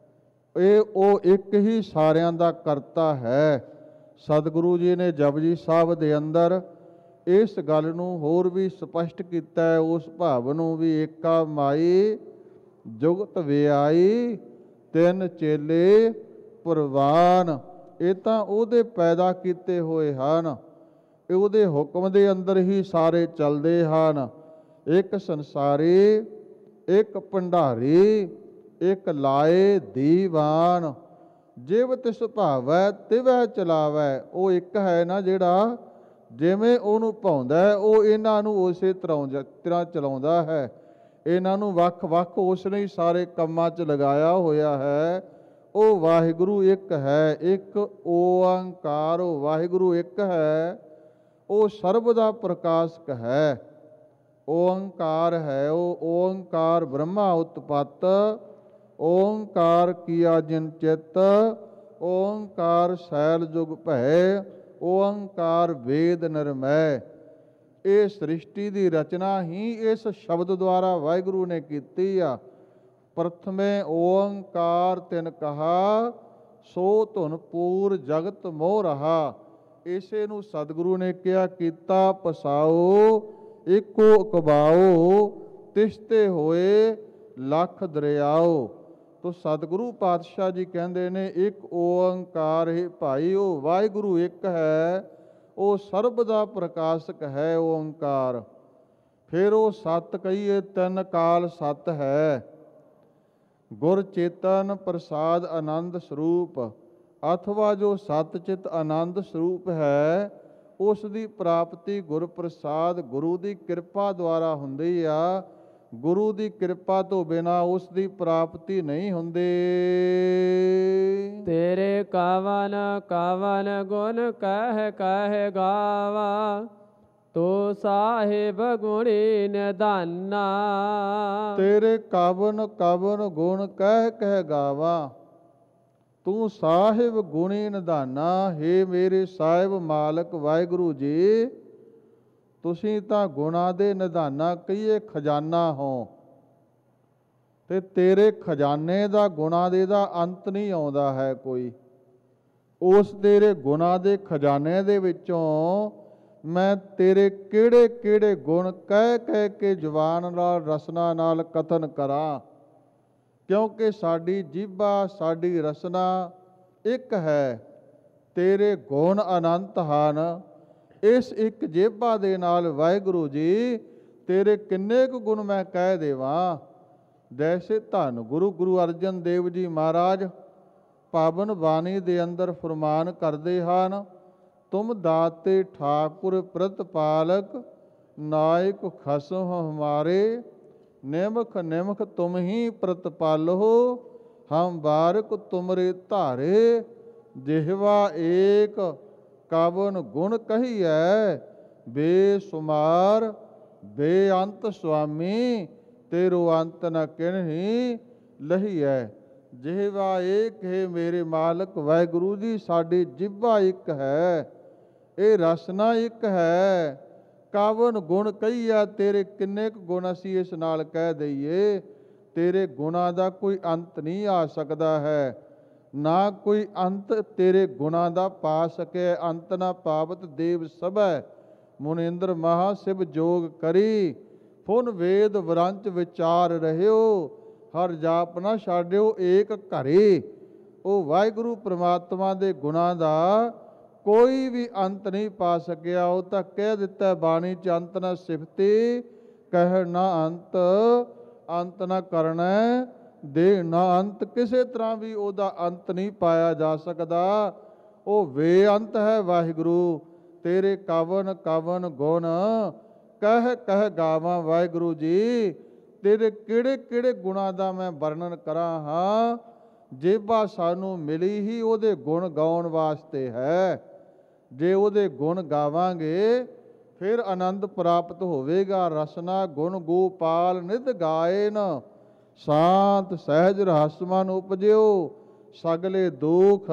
ਉਹ ਇੱਕ ਹੀ ਸਾਰਿਆਂ ਦਾ ਕਰਤਾ ਹੈ। ਸਤਿਗੁਰੂ ਜੀ ਨੇ ਜਪਜੀ ਸਾਹਿਬ ਦੇ ਅੰਦਰ ਇਸ ਗੱਲ ਨੂੰ ਹੋਰ ਵੀ ਸਪਸ਼ਟ ਕੀਤਾ ਹੈ, ਉਸ ਭਾਵ ਨੂੰ ਵੀ ਏਕਾ ਮਾਈ ਜੁਗਤ ਵਿਆਈ ਤਿੰਨ ਚੇਲੇ ਪ੍ਰਵਾਨ। ਇਹ ਤਾਂ ਉਹਦੇ ਪੈਦਾ ਕੀਤੇ ਹੋਏ ਹਨ, ਉਹਦੇ ਹੁਕਮ ਦੇ ਅੰਦਰ ਹੀ ਸਾਰੇ ਚੱਲਦੇ ਹਨ। ਇੱਕ ਸੰਸਾਰੀ, ਇੱਕ ਭੰਡਾਰੀ, ਇੱਕ ਲਾਏ ਦੀਵਾਨ। ਜਿਵ ਤਿਸ ਭਾਵੈ ਤਿਵੈ ਚਲਾਵੈ। ਉਹ ਇੱਕ ਹੈ ਨਾ ਜਿਹੜਾ ਜਿਵੇਂ ਉਹਨੂੰ ਭਾਉਂਦਾ ਉਹ ਇਹਨਾਂ ਨੂੰ ਉਸੇ ਤਰ੍ਹਾਂ ਚਲਾਉਂਦਾ ਹੈ। ਇਹਨਾਂ ਨੂੰ ਵੱਖ-ਵੱਖ ਉਸਨੇ ਹੀ ਸਾਰੇ ਕੰਮਾਂ 'ਚ ਲਗਾਇਆ ਹੋਇਆ ਹੈ। ਉਹ ਵਾਹਿਗੁਰੂ ਇੱਕ ਹੈ। ਇੱਕ ਓੰਕਾਰ, ਉਹ ਵਾਹਿਗੁਰੂ ਇੱਕ ਹੈ। ਉਹ ਸਰਬ ਦਾ ਪ੍ਰਕਾਸ਼ਕ ਹੈ। ਓੰਕਾਰ ਹੈ। ਉਹ ਓੰਕਾਰ ਬ੍ਰਹਮਾ ਉਤਪਤ, ਓੰਕਾਰ ਕੀਆ ਜਿਨ ਚਿਤ, ਓੰਕਾਰ ਸੈਲ ਜੁਗ ਭੈ, ਓੰਕਾਰ ਵੇਦ ਨਿਰਮੈ। ਇਹ ਸ੍ਰਿਸ਼ਟੀ ਦੀ ਰਚਨਾ ਹੀ ਇਸ ਸ਼ਬਦ ਦੁਆਰਾ ਵਾਹਿਗੁਰੂ ਨੇ ਕੀਤੀ ਆ। ਪ੍ਰਥਮੇ ਓੰਕਾਰ ਤਿਨ ਕਹਾ, ਸੋ ਧੁਨ ਪੂਰ ਜਗਤ ਮੋਹ ਰਹਾ। ਇਸੇ ਨੂੰ ਸਤਿਗੁਰੂ ਨੇ ਕਿਹਾ ਕੀਤਾ ਪਸਾਓ, ਇੱਕੋ ਇਕਬਾਓ, ਤਿਸਤੇ ਹੋਏ ਲੱਖ ਦਰਿਆਓ। ਤੋ ਸਤਿਗੁਰੂ ਪਾਤਸ਼ਾਹ ਜੀ ਕਹਿੰਦੇ ਨੇ ਇੱਕ ਓੰਕਾਰ ਹੀ ਭਾਈ, ਉਹ ਵਾਹਿਗੁਰੂ ਇੱਕ ਹੈ। ਉਹ ਸਰਬ ਦਾ ਪ੍ਰਕਾਸ਼ਕ ਹੈ ਓੰਕਾਰ। ਫਿਰ ਉਹ ਸਤ ਕਹੀਏ ਤਿੰਨ ਕਾਲ ਸਤ ਹੈ। ਗੁਰ ਚੇਤਨ ਪ੍ਰਸਾਦ ਆਨੰਦ ਸਰੂਪ, ਅਥਵਾ ਜੋ ਸਤ ਚਿਤ ਆਨੰਦ ਸਰੂਪ ਹੈ, ਉਸ ਦੀ ਪ੍ਰਾਪਤੀ ਗੁਰ ਪ੍ਰਸਾਦ ਗੁਰੂ ਦੀ ਕਿਰਪਾ ਦੁਆਰਾ ਹੁੰਦੀ ਆ। ਗੁਰੂ ਦੀ ਕਿਰਪਾ ਤੋਂ ਬਿਨਾਂ ਉਸ ਦੀ ਪ੍ਰਾਪਤੀ ਨਹੀਂ ਹੁੰਦੀ। ਤੇਰੇ ਕਵਨ ਕਵਨ ਗੁਣ ਕਹਿ ਕਹਿ ਗਾਵਾ, ਤੂੰ ਸਾਹਿਬ ਗੁਣੀ ਨਿਧਾਨਾ। ਤੇਰੇ ਕਵਨ ਕਵਨ ਗੁਣ ਕਹਿ ਕਹਿ ਗਾਵਾ, ਤੂੰ ਸਾਹਿਬ ਗੁਣੀ ਨਿਧਾਨਾ। ਹੇ ਮੇਰੇ ਸਾਹਿਬ ਮਾਲਕ ਵਾਹਿਗੁਰੂ ਜੀ, ਤੁਸੀਂ ਤਾਂ ਗੁਣਾਂ ਦੇ ਨਿਧਾਨਾ ਕਹੀਏ ਖਜ਼ਾਨਾ ਹੋ, ਤੇ ਤੇਰੇ ਖਜ਼ਾਨੇ ਦਾ ਗੁਣਾਂ ਦੇ ਦਾ ਅੰਤ ਨਹੀਂ ਆਉਂਦਾ ਹੈ ਕੋਈ। ਉਸ ਤੇਰੇ ਗੁਣਾਂ ਦੇ ਖਜ਼ਾਨੇ ਦੇ ਵਿੱਚੋਂ ਮੈਂ ਤੇਰੇ ਕਿਹੜੇ ਕਿਹੜੇ ਗੁਣ ਕਹਿ ਕਹਿ ਕੇ ਜ਼ੁਬਾਨ ਨਾਲ ਰਸਨਾ ਨਾਲ ਕਥਨ ਕਰਾਂ, ਕਿਉਂਕਿ ਸਾਡੀ ਜੀਭਾ ਸਾਡੀ ਰਸਨਾ ਇੱਕ ਹੈ। ਤੇਰੇ ਗੁਣ ਅਨੰਤ ਹਨ। ਇਸ ਇੱਕ ਜੇਬਾ ਦੇ ਨਾਲ ਵਾਹਿਗੁਰੂ ਜੀ ਤੇਰੇ ਕਿੰਨੇ ਕੁ ਗੁਣ ਮੈਂ ਕਹਿ ਦੇਵਾਂ। ਜੈਸੇ ਧੰਨ ਗੁਰੂ ਅਰਜਨ ਦੇਵ ਜੀ ਮਹਾਰਾਜ ਪਾਵਨ ਬਾਣੀ ਦੇ ਅੰਦਰ ਫਰਮਾਨ ਕਰਦੇ ਹਨ, ਤੁਮ ਦਾਤੇ ਠਾਕੁਰ ਪ੍ਰਤਪਾਲਕ ਨਾਇਕ ਖਸਮ ਹਮਾਰੇ, ਨਿਮਖ ਨਿਮਖ ਤੁਮ ਹੀ ਪ੍ਰਤਪਾਲੋ ਹਮ ਬਾਰਕ ਤੁਮਰੇ ਧਾਰੇ। ਜਿਹਵਾ ਏਕ ਕਵਨ ਗੁਣ ਕਹੀਐ, ਬੇਸੁਮਾਰ ਬੇਅੰਤ ਸੁਆਮੀ, ਤੇਰੋ ਅੰਤ ਨ ਕਿਨਹੀ ਲਹੀਐ। ਜਿਹਵਾ ਏਕ ਹੈ ਮੇਰੇ ਮਾਲਕ ਵਾਹਿਗੁਰੂ ਜੀ, ਸਾਡੀ ਜਿਹਵਾ ਇੱਕ ਹੈ, ਇਹ ਰਸਨਾ ਇੱਕ ਹੈ। ਕਵਨ ਗੁਣ ਕਹੀਆ, ਤੇਰੇ ਕਿੰਨੇ ਕੁ ਗੁਣ ਅਸੀਂ ਇਸ ਨਾਲ ਕਹਿ ਦਈਏ। ਤੇਰੇ ਗੁਣਾਂ ਦਾ ਕੋਈ ਅੰਤ ਨਹੀਂ ਆ ਸਕਦਾ ਹੈ, ਨਾ ਕੋਈ ਅੰਤ ਤੇਰੇ ਗੁਣਾਂ ਦਾ ਪਾ ਸਕੇ। ਅੰਤ ਨਾ ਪਾਵਤ ਦੇਵ ਸਭੈ, ਮੁਨਿੰਦਰ ਮਹਾ ਸਿਵ ਜੋਗ ਕਰੀ। ਫੁਨ ਵੇਦ ਵਰੰਚ ਵਿਚਾਰ ਰਹਿਓ, ਹਰ ਜਾਪ ਨਾ ਛਾਡਿਓ ਏਕ ਘਰੇ। ਉਹ ਵਾਹਿਗੁਰੂ ਪ੍ਰਮਾਤਮਾ ਦੇ ਗੁਣਾਂ ਦਾ ਕੋਈ ਵੀ ਅੰਤ ਨਹੀਂ ਪਾ ਸਕਿਆ। ਉਹ ਤਾਂ ਕਹਿ ਦਿੱਤਾ ਬਾਣੀ ਚ, ਅੰਤ ਨਾ ਸਿਫਤੀ ਕਹਿ ਨਾ ਅੰਤ, ਅੰਤ ਨਾ ਕਰਨਾ ਦੇ ਨਾ ਅੰਤ। ਕਿਸੇ ਤਰ੍ਹਾਂ ਵੀ ਉਹਦਾ ਅੰਤ ਨਹੀਂ ਪਾਇਆ ਜਾ ਸਕਦਾ। ਉਹ ਬੇਅੰਤ ਹੈ ਵਾਹਿਗੁਰੂ। ਤੇਰੇ ਕਵਨ ਕਵਨ ਗੁਣ ਕਹਿ ਕਹਿ ਗਾਵਾਂ ਵਾਹਿਗੁਰੂ ਜੀ। ਤੇਰੇ ਕਿਹੜੇ ਕਿਹੜੇ ਗੁਣਾਂ ਦਾ ਮੈਂ ਵਰਣਨ ਕਰਾਂ। ਹਾਂ, ਜੇਬਾ ਸਾਨੂੰ ਮਿਲੀ ਹੀ ਉਹਦੇ ਗੁਣ ਗਾਉਣ ਵਾਸਤੇ ਹੈ। ਜੇ ਉਹਦੇ ਗੁਣ ਗਾਵਾਂਗੇ ਫਿਰ ਆਨੰਦ ਪ੍ਰਾਪਤ ਹੋਵੇਗਾ। ਰਸਨਾ ਗੁਣ ਗੋਪਾਲ ਨਿਧ ਗਾਇਨ, ਸ਼ਾਂਤ ਸਹਿਜ ਰਹੱਸ ਮਨ ਉਪਜਿਓ। ਸਗਲੇ ਦੁਖ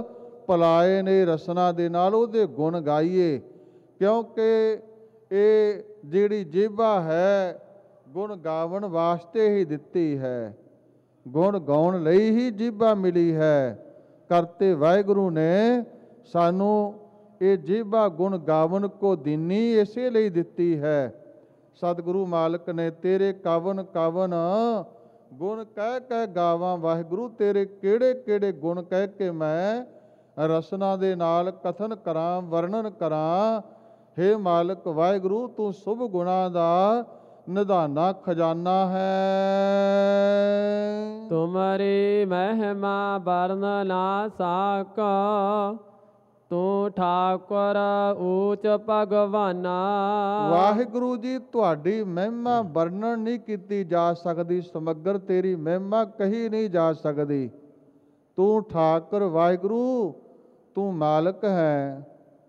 ਭੁਲਾਏ ਨੇ ਰਸਨਾ ਦੇ ਨਾਲ ਉਹਦੇ ਗੁਣ ਗਾਈਏ। ਕਿਉਂਕਿ ਇਹ ਜਿਹੜੀ ਜੇਬਾ ਹੈ ਗੁਣ ਗਾਵਣ ਵਾਸਤੇ ਹੀ ਦਿੱਤੀ ਹੈ, ਗੁਣ ਗਾਉਣ ਲਈ ਹੀ ਜੀਭਾ ਮਿਲੀ ਹੈ। ਕਰਤੇ ਵਾਹਿਗੁਰੂ ਨੇ ਸਾਨੂੰ ਇਹ ਜੀਭਾ ਗੁਣ ਗਾਵਨ ਕੋ ਦੀਨੀ ਇਸੇ ਲਈ ਦਿੱਤੀ ਹੈ। ਸਤਿਗੁਰੂ ਮਾਲਕ ਨੇ ਤੇਰੇ ਕਵਨ ਕਵਨ ਗੁਣ ਕਹਿ ਕਹਿ ਗਾਵਾਂ ਵਾਹਿਗੁਰੂ। ਤੇਰੇ ਕਿਹੜੇ ਕਿਹੜੇ ਗੁਣ ਕਹਿ ਕੇ ਮੈਂ ਰਸਨਾ ਦੇ ਨਾਲ ਕਥਨ ਕਰਾਂ, ਵਰਣਨ ਕਰਾਂ। ਹੇ ਮਾਲਕ ਵਾਹਿਗੁਰੂ, ਤੂੰ ਸੁਭ ਗੁਣਾਂ ਦਾ ਨਿਧਾਨਾ ਖਜ਼ਾਨਾ ਹੈ। ਤੁਮਰੀ ਮਹਿਮਾ ਵਰਨ ਨਾ ਸਾਕਾ, ਤੂੰ ਠਾਕੁਰ ਊਚ ਭਗਵਾਨਾ। ਵਾਹਿਗੁਰੂ ਜੀ, ਤੁਹਾਡੀ ਮਹਿਮਾ ਵਰਣਨ ਨਹੀਂ ਕੀਤੀ ਜਾ ਸਕਦੀ। ਸਮਗਰ ਤੇਰੀ ਮਹਿਮਾ ਕਹੀ ਨਹੀਂ ਜਾ ਸਕਦੀ। ਤੂੰ ਠਾਕੁਰ ਵਾਹਿਗੁਰੂ, ਤੂੰ ਮਾਲਕ ਹੈ।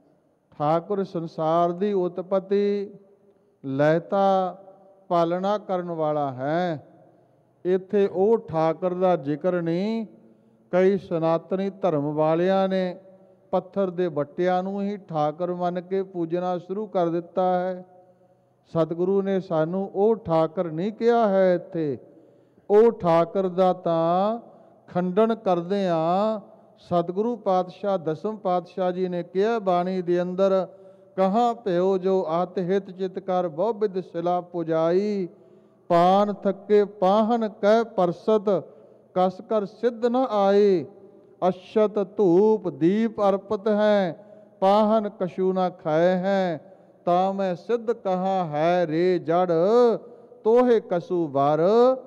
ਠਾਕੁਰ ਸੰਸਾਰ ਦੀ ਉਤਪਤੀ, ਲਹਿਤਾ, ਪਾਲਣਾ ਕਰਨ ਵਾਲਾ ਹੈ। ਇੱਥੇ ਉਹ ਠਾਕੁਰ ਦਾ ਜ਼ਿਕਰ ਨਹੀਂ। ਕਈ ਸਨਾਤਨੀ ਧਰਮ ਵਾਲਿਆਂ ਨੇ ਪੱਥਰ ਦੇ ਬੱਟਿਆਂ ਨੂੰ ਹੀ ਠਾਕੁਰ ਮੰਨ ਕੇ ਪੂਜਣਾ ਸ਼ੁਰੂ ਕਰ ਦਿੱਤਾ ਹੈ। ਸਤਿਗੁਰੂ ਨੇ ਸਾਨੂੰ ਉਹ ਠਾਕੁਰ ਨਹੀਂ ਕਿਹਾ ਹੈ। ਇੱਥੇ ਉਹ ਠਾਕੁਰ ਦਾ ਤਾਂ ਖੰਡਨ ਕਰਦੇ ਆ। ਸਤਿਗੁਰੂ ਪਾਤਸ਼ਾਹ ਦਸਮ ਪਾਤਸ਼ਾਹ ਜੀ ਨੇ ਕਿਹਾ ਬਾਣੀ ਦੇ ਅੰਦਰ, ਕਹਾਂ ਭਇਓ ਜੋ ਆਤ ਹਿਤ ਚਿਤ ਕਰ ਬਹੁ ਬਿਦ ਸਿਲਾ ਪੁਜਾਈ। ਪਾਨ ਥੱਕੇ ਪਾਹਨ ਕਹਿ ਪਰਸਤ, ਕਸ ਕਰ ਸਿੱਧ ਨ ਆਏ। ਅਸ਼ਤ ਧੂਪ ਦੀਪ ਅਰਪਤ ਹੈ, ਪਾਹਨ ਕਛੂ ਨਾ ਖਾਏ ਹੈ। ਤਾਂ ਮੈਂ ਸਿੱਧ ਕਹਾ ਹੈ ਰੇ ਜੜ, ਤੋਹੇ ਕਸੂ ਵਾਰ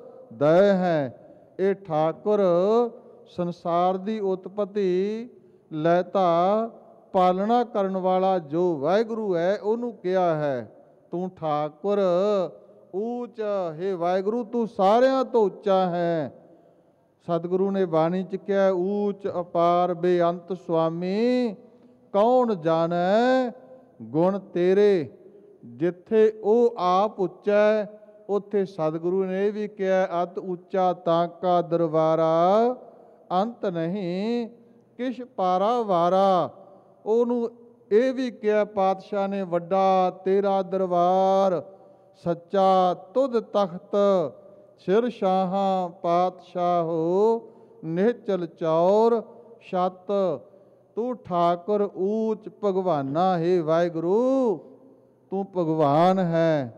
ਦਇ ਹੈ। ਇਹ ਠਾਕੁਰ ਸੰਸਾਰ ਦੀ ਉਤਪਤੀ, ਲਹਿਤਾ, ਪਾਲਣਾ ਕਰਨ ਵਾਲਾ ਜੋ ਵਾਹਿਗੁਰੂ ਹੈ, ਉਹਨੂੰ ਕਿਹਾ ਹੈ ਤੂੰ ਠਾਕੁਰ ਊਚ। ਹੇ ਵਾਹਿਗੁਰੂ, ਤੂੰ ਸਾਰਿਆਂ ਤੋਂ ਉੱਚਾ ਹੈ। ਸਤਿਗੁਰੂ ਨੇ ਬਾਣੀ ਚ ਕਿਹਾ, ਊਚ ਅਪਾਰ ਬੇਅੰਤ ਸੁਆਮੀ, ਕੌਣ ਜਾਣੈ ਗੁਣ ਤੇਰੇ। ਜਿੱਥੇ ਉਹ ਆਪ ਉੱਚਾ ਹੈ, ਉੱਥੇ ਸਤਿਗੁਰੂ ਨੇ ਵੀ ਕਿਹਾ, ਅਤ ਉੱਚਾ ਤਾਂ ਕਾ ਦਰਬਾਰਾ, ਅੰਤ ਨਹੀਂ ਕਿਛ ਪਾਰਾ ਵਾਰਾ। ਉਹਨੂੰ ਇਹ ਵੀ ਕਿਹਾ ਪਾਤਸ਼ਾਹ ਨੇ, ਵੱਡਾ ਤੇਰਾ ਦਰਬਾਰ, ਸੱਚਾ ਤੁਧ ਤਖਤ, ਸਿਰ ਸ਼ਾਹਾਂ ਪਾਤਸ਼ਾਹੋ, ਨਿਹਚਲ ਚੌਰ ਛਤ। ਤੂੰ ਠਾਕੁਰ ਊਚ ਭਗਵਾਨਾ। ਹੈ ਵਾਹਿਗੁਰੂ, ਤੂੰ ਭਗਵਾਨ ਹੈ।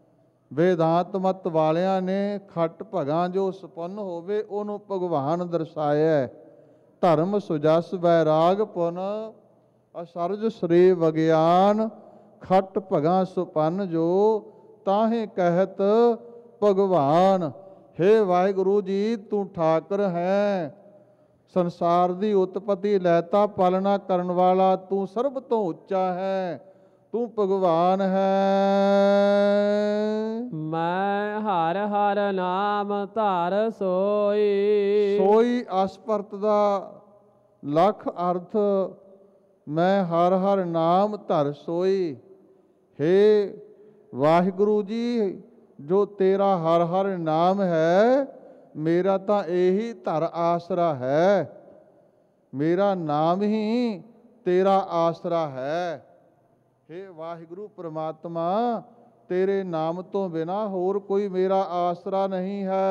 ਵੇਦਾਂਤ ਮਤ ਵਾਲਿਆਂ ਨੇ ਖੱਟ ਭਗਾਂ ਜੋ ਸੰਪੰਨ ਹੋਵੇ ਉਹਨੂੰ ਭਗਵਾਨ ਦਰਸਾਇਆ। ਧਰਮ ਸੁਜਸ ਵੈਰਾਗ ਪੁਨ, ਅਸਰਜ ਸ੍ਰੀ ਵਿਗਿਆਨ, ਖਟ ਭਗਾ ਸੁਪੰਨ ਜੋ ਤਾਹੇ ਕਹਿਤ ਭਗਵਾਨ। ਹੇ ਵਾਹਿਗੁਰੂ ਜੀ, ਤੂੰ ਠਾਕਰ ਹੈ, ਸੰਸਾਰ ਦੀ ਉਤਪਤੀ ਲੈਤਾ ਪਾਲਣਾ ਕਰਨ ਵਾਲਾ, ਤੂੰ ਸਰਬ ਤੋਂ ਉੱਚਾ ਹੈ, ਤੂੰ ਭਗਵਾਨ ਹੈ। ਮੈਂ ਹਰ ਹਰ ਨਾਮ ਧਰ ਸੋਈ। ਸੋਈ ਅਸਪਰਤ ਦਾ ਲੱਖ ਅਰਥ, ਮੈਂ ਹਰ ਹਰ ਨਾਮ ਧਰ ਸੋਈ। ਹੇ ਵਾਹਿਗੁਰੂ ਜੀ, ਜੋ ਤੇਰਾ ਹਰ ਹਰ ਨਾਮ ਹੈ, ਮੇਰਾ ਤਾਂ ਇਹੀ ਧਰ ਆਸਰਾ ਹੈ। ਮੇਰਾ ਨਾਮ ਹੀ ਤੇਰਾ ਆਸਰਾ ਹੈ। ਹੇ ਵਾਹਿਗੁਰੂ ਪ੍ਰਮਾਤਮਾ, ਤੇਰੇ ਨਾਮ ਤੋਂ ਬਿਨਾ ਹੋਰ ਕੋਈ ਮੇਰਾ ਆਸਰਾ ਨਹੀਂ ਹੈ।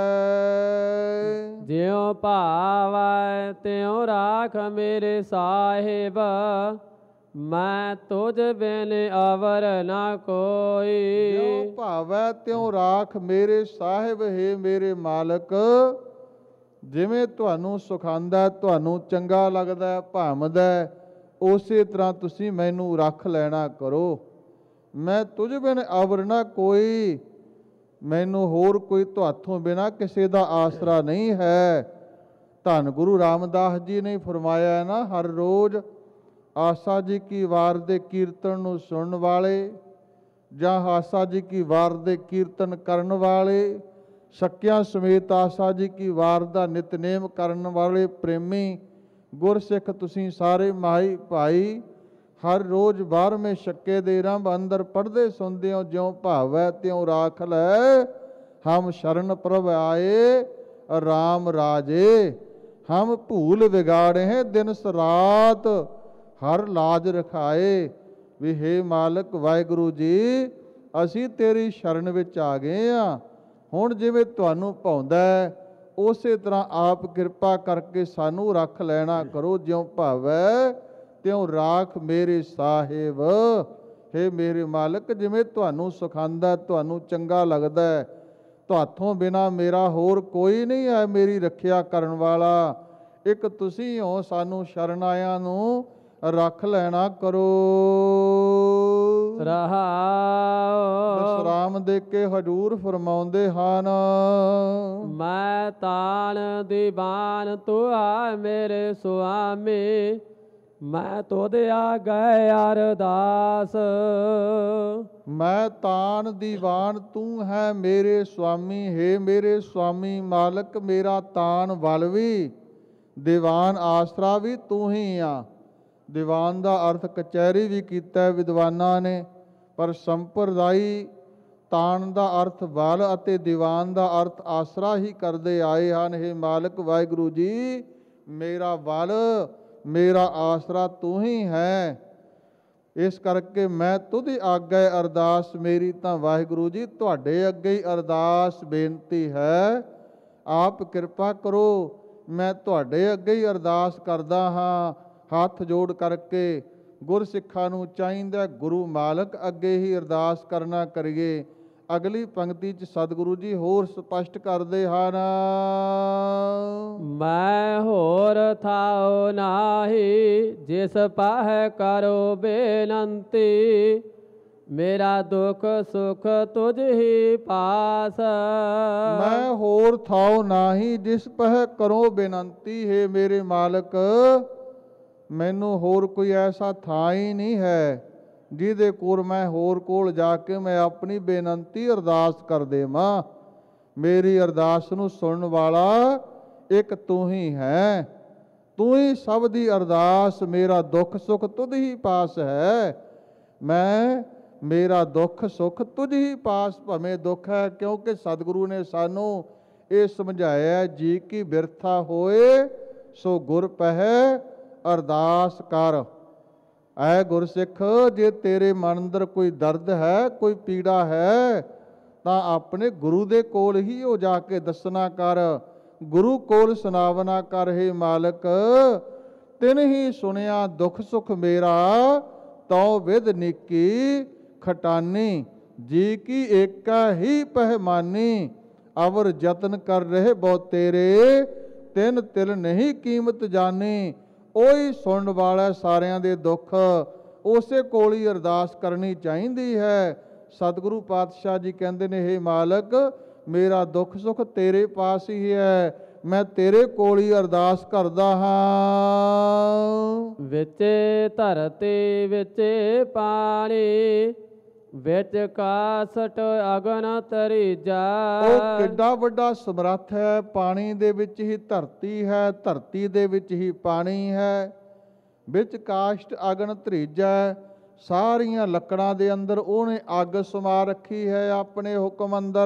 ਜਿਉ ਭਾਵੈ ਤਿਉ ਰਾਖ ਮੇਰੇ ਸਾਹਿਬ, ਮੈਂ ਤੁਝ ਬਿਨ ਅਵਰ ਨਾ ਕੋਈ। ਜਿਉ ਭਾਵੈ ਤਿਉ ਰਾਖ ਮੇਰੇ ਸਾਹਿਬ, ਹੇ ਮੇਰੇ ਮਾਲਕ, ਜਿਵੇਂ ਤੁਹਾਨੂੰ ਸੁਖਾਂਦਾ, ਤੁਹਾਨੂੰ ਚੰਗਾ ਲੱਗਦਾ, ਭਾਵਦਾ, ਉਸੇ ਤਰ੍ਹਾਂ ਤੁਸੀਂ ਮੈਨੂੰ ਰੱਖ ਲੈਣਾ ਕਰੋ। ਮੈਂ ਤੁਝ ਬਿਨ ਅਵਰ ਨਾ ਕੋਈ, ਮੈਨੂੰ ਹੋਰ ਕੋਈ ਤੁਹਾਥੋਂ ਬਿਨਾ ਕਿਸੇ ਦਾ ਆਸਰਾ ਨਹੀਂ ਹੈ। ਧੰਨ ਗੁਰੂ ਰਾਮਦਾਸ ਜੀ ਨੇ ਫਰਮਾਇਆ ਹੈ ਨਾ, ਹਰ ਰੋਜ਼ ਆਸਾ ਜੀ ਕੀ ਵਾਰ ਦੇ ਕੀਰਤਨ ਨੂੰ ਸੁਣਨ ਵਾਲੇ ਜਾਂ ਆਸਾ ਜੀ ਕੀ ਵਾਰ ਦੇ ਕੀਰਤਨ ਕਰਨ ਵਾਲੇ, ਸ਼ੱਕਿਆਂ ਸਮੇਤ ਆਸਾ ਜੀ ਕੀ ਵਾਰ ਦਾ ਨਿਤਨੇਮ ਕਰਨ ਵਾਲੇ ਪ੍ਰੇਮੀ ਗੁਰਸਿੱਖ ਤੁਸੀਂ ਸਾਰੇ ਮਾਈ ਭਾਈ ਹਰ ਰੋਜ਼ 12ਵੇਂ ਸ਼ੱਕੇ ਦੇ ਰੰਭ ਅੰਦਰ ਪੜ੍ਹਦੇ ਸੁਣਦੇ ਹੋ। ਜਿਉਂ ਭਾਵੈ ਤਿਉ ਰਾਖ ਲੈ, ਹਮ ਸ਼ਰਨ ਪ੍ਰਭ ਆਏ ਰਾਮ ਰਾਜੇ। ਹਮ ਭੂਲ ਵਿਗਾੜੇ ਦਿਨ ਰਾਤ, ਹਰ ਲਾਜ ਰਖਾਏ। ਵੀ ਹੇ ਮਾਲਕ ਵਾਹਿਗੁਰੂ ਜੀ, ਅਸੀਂ ਤੇਰੀ ਸ਼ਰਨ ਵਿੱਚ ਆ ਗਏ ਆ। ਹੁਣ ਜਿਵੇਂ ਤੁਹਾਨੂੰ ਭਾਉਂਦਾ ਉਸੇ ਤਰ੍ਹਾਂ ਆਪ ਕਿਰਪਾ ਕਰਕੇ ਸਾਨੂੰ ਰੱਖ ਲੈਣਾ ਕਰੋ। ਜਿਉਂ ਭਾਵੈ ਤਿਉ ਰਾਖ ਮੇਰੇ ਸਾਹਿਬ। ਹੇ ਮੇਰੇ ਮਾਲਕ, ਜਿਵੇਂ ਤੁਹਾਨੂੰ ਸੁਖਾਂਦਾ, ਤੁਹਾਨੂੰ ਚੰਗਾ ਲੱਗਦਾ, ਤੁਹਾਥੋਂ ਬਿਨਾ ਮੇਰਾ ਹੋਰ ਕੋਈ ਨਹੀਂ ਹੈ ਮੇਰੀ ਰੱਖਿਆ ਕਰਨ ਵਾਲਾ। ਇੱਕ ਤੁਸੀਂ ਹੋ, ਸਾਨੂੰ ਸ਼ਰਨ ਆਇਆਂ ਨੂੰ ਰੱਖ ਲੈਣਾ ਕਰੋ। ਰਹਾਉ ਵਿਸਰਾਮ ਦੇ ਕੇ ਹਜੂਰ ਫਰਮਾਉਂਦੇ ਹਨ, ਮੈਂ ਤਾਨ ਦੀਵਾਨ ਤੂੰ ਆ ਮੇਰੇ ਸੁਆਮੀ, ਮੈਂ ਤੁਧ ਆਗੇ ਅਰਦਾਸ। ਮੈਂ ਤਾਨ ਦੀਵਾਨ ਤੂੰ ਹੈ ਮੇਰੇ ਸੁਆਮੀ। ਹੈ ਮੇਰੇ ਸੁਆਮੀ ਮਾਲਕ, ਮੇਰਾ ਤਾਨ ਬਲ ਵੀ, ਦੀਵਾਨ ਆਸਰਾ ਵੀ ਤੂੰ ਹੀ ਆ। ਦੀਵਾਨ ਦਾ ਅਰਥ ਕਚਹਿਰੀ ਵੀ ਕੀਤਾ ਵਿਦਵਾਨਾਂ ਨੇ, ਪਰ ਸੰਪਰਦਾਈ ਤਾਨ ਦਾ ਅਰਥ ਬਲ ਅਤੇ ਦੀਵਾਨ ਦਾ ਅਰਥ ਆਸਰਾ ਹੀ ਕਰਦੇ ਆਏ ਹਨ। ਹੇ ਮਾਲਕ ਵਾਹਿਗੁਰੂ ਜੀ, ਮੇਰਾ ਬਲ, ਮੇਰਾ ਆਸਰਾ ਤੂੰ ਹੀ ਹੈ। ਇਸ ਕਰਕੇ ਮੈਂ ਤੁਧੀ ਆਗੇ ਅਰਦਾਸ, ਮੇਰੀ ਤਾਂ ਵਾਹਿਗੁਰੂ ਜੀ ਤੁਹਾਡੇ ਅੱਗੇ ਹੀ ਅਰਦਾਸ ਬੇਨਤੀ ਹੈ। ਆਪ ਕਿਰਪਾ ਕਰੋ, ਮੈਂ ਤੁਹਾਡੇ ਅੱਗੇ ਹੀ ਅਰਦਾਸ ਕਰਦਾ ਹਾਂ। ਹੱਥ ਜੋੜ ਕਰਕੇ ਗੁਰਸਿੱਖਾਂ ਨੂੰ ਚਾਹੀਦਾ ਗੁਰੂ ਮਾਲਕ ਅੱਗੇ ਹੀ ਅਰਦਾਸ ਕਰਨਾ ਕਰੀਏ। ਅਗਲੀ ਪੰਕਤੀ 'ਚ ਸਤਿਗੁਰੂ ਜੀ ਹੋਰ ਸਪਸ਼ਟ ਕਰਦੇ ਹਨ, ਮੈਂ ਹੋਰ ਥਾਉ ਨਾਹੀ, ਜਿਸ ਪਾਹੈ ਕਰੋ ਬੇਨੰਤੀ, ਮੇਰਾ ਦੁੱਖ ਸੁਖ ਤੁਝ ਹੀ ਪਾਸ। ਮੈਂ ਹੋਰ ਥਾਉ ਨਾਹੀ, ਜਿਸ ਪਹਿ ਕਰੋ ਬੇਨੰਤੀ। ਹੈ ਮੇਰੇ ਮਾਲਕ, ਮੈਨੂੰ ਹੋਰ ਕੋਈ ਐਸਾ ਥਾਂ ਹੀ ਨਹੀਂ ਹੈ ਜਿਹਦੇ ਕੋਲ ਮੈਂ ਹੋਰ ਕੋਲ ਜਾ ਕੇ ਮੈਂ ਆਪਣੀ ਬੇਨੰਤੀ ਅਰਦਾਸ ਕਰ ਦੇਵਾਂ। ਮੇਰੀ ਅਰਦਾਸ ਨੂੰ ਸੁਣਨ ਵਾਲਾ ਇੱਕ ਤੂੰ ਹੀ ਹੈ। ਤੂੰ ਹੀ ਸਭ ਦੀ ਅਰਦਾਸ, ਮੇਰਾ ਦੁੱਖ ਸੁੱਖ ਤੁਧ ਹੀ ਪਾਸ ਹੈ। ਮੈਂ ਮੇਰਾ ਦੁੱਖ ਸੁੱਖ ਤੁਝ ਹੀ ਪਾਸ, ਭਵੇਂ ਦੁੱਖ ਹੈ, ਕਿਉਂਕਿ ਸਤਿਗੁਰੂ ਨੇ ਸਾਨੂੰ ਇਹ ਸਮਝਾਇਆ, ਜੀ ਕੀ ਬਿਰਥਾ ਹੋਏ ਸੋ ਗੁਰ ਪਹਿ ਅਰਦਾਸ ਕਰ। ਐ ਗੁਰਸਿੱਖ, ਜੇ ਤੇਰੇ ਮਨ ਅੰਦਰ ਕੋਈ ਦਰਦ ਹੈ, ਕੋਈ ਪੀੜਾ ਹੈ, ਤਾਂ ਆਪਣੇ ਗੁਰੂ ਦੇ ਕੋਲ ਹੀ ਉਹ ਜਾ ਕੇ ਦੱਸਣਾ ਕਰ, ਗੁਰੂ ਕੋਲ ਸੁਣਾਵਨਾ ਕਰ। ਹੇ ਮਾਲਕ, ਤਿਨ ਹੀ ਸੁਣਿਆ ਦੁੱਖ ਸੁਖ ਮੇਰਾ, ਤਉ ਵਿਦ ਨੀਕੀ ਖਟਾਨੀ, ਜੀ ਕੀ ਏਕਾ ਹੀ ਪਹਿਮਾਨੀ, ਅਵਰ ਯਤਨ ਕਰ ਰਹੇ ਬਹੁ ਤੇਰੇ, ਤਿਨ ਤਿਲ ਨਹੀਂ ਕੀਮਤ ਜਾਣੀ। ਉਹੀ ਸੁਣਨ ਵਾਲਾ ਸਾਰਿਆਂ ਦੇ ਦੁੱਖ, ਉਸੇ ਕੋਲ ਹੀ ਅਰਦਾਸ ਕਰਨੀ ਚਾਹੀਦੀ ਹੈ। ਸਤਿਗੁਰੂ ਪਾਤਸ਼ਾਹ ਜੀ ਕਹਿੰਦੇ ਨੇ, ਹੇ ਮਾਲਕ, ਮੇਰਾ ਦੁੱਖ ਸੁੱਖ ਤੇਰੇ ਪਾਸ ਹੀ ਹੈ, ਮੈਂ ਤੇਰੇ ਕੋਲ ਹੀ ਅਰਦਾਸ ਕਰਦਾ ਹਾਂ। ਵਿੱਚੇ ਧਰਤੀ ਵਿੱਚੇ ਪਾਣੀ, ਵਿੱਚ ਕਾਸਟ ਅਗਨ ਤਰੀਜਾ। ਉਹ ਕਿੱਡਾ ਵੱਡਾ ਸਮਰੱਥ ਹੈ। ਪਾਣੀ ਦੇ ਵਿੱਚ ਹੀ ਧਰਤੀ ਹੈ, ਧਰਤੀ ਦੇ ਵਿੱਚ ਹੀ ਪਾਣੀ ਹੈ, ਵਿੱਚ ਕਾਸ਼ਟ ਅਗਨ ਤਰੀਜਾ। ਸਾਰੀਆਂ ਲੱਕੜਾਂ ਦੇ ਅੰਦਰ ਉਹਨੇ ਅੱਗ ਸਮਾ ਰੱਖੀ ਹੈ ਆਪਣੇ ਹੁਕਮ ਅੰਦਰ।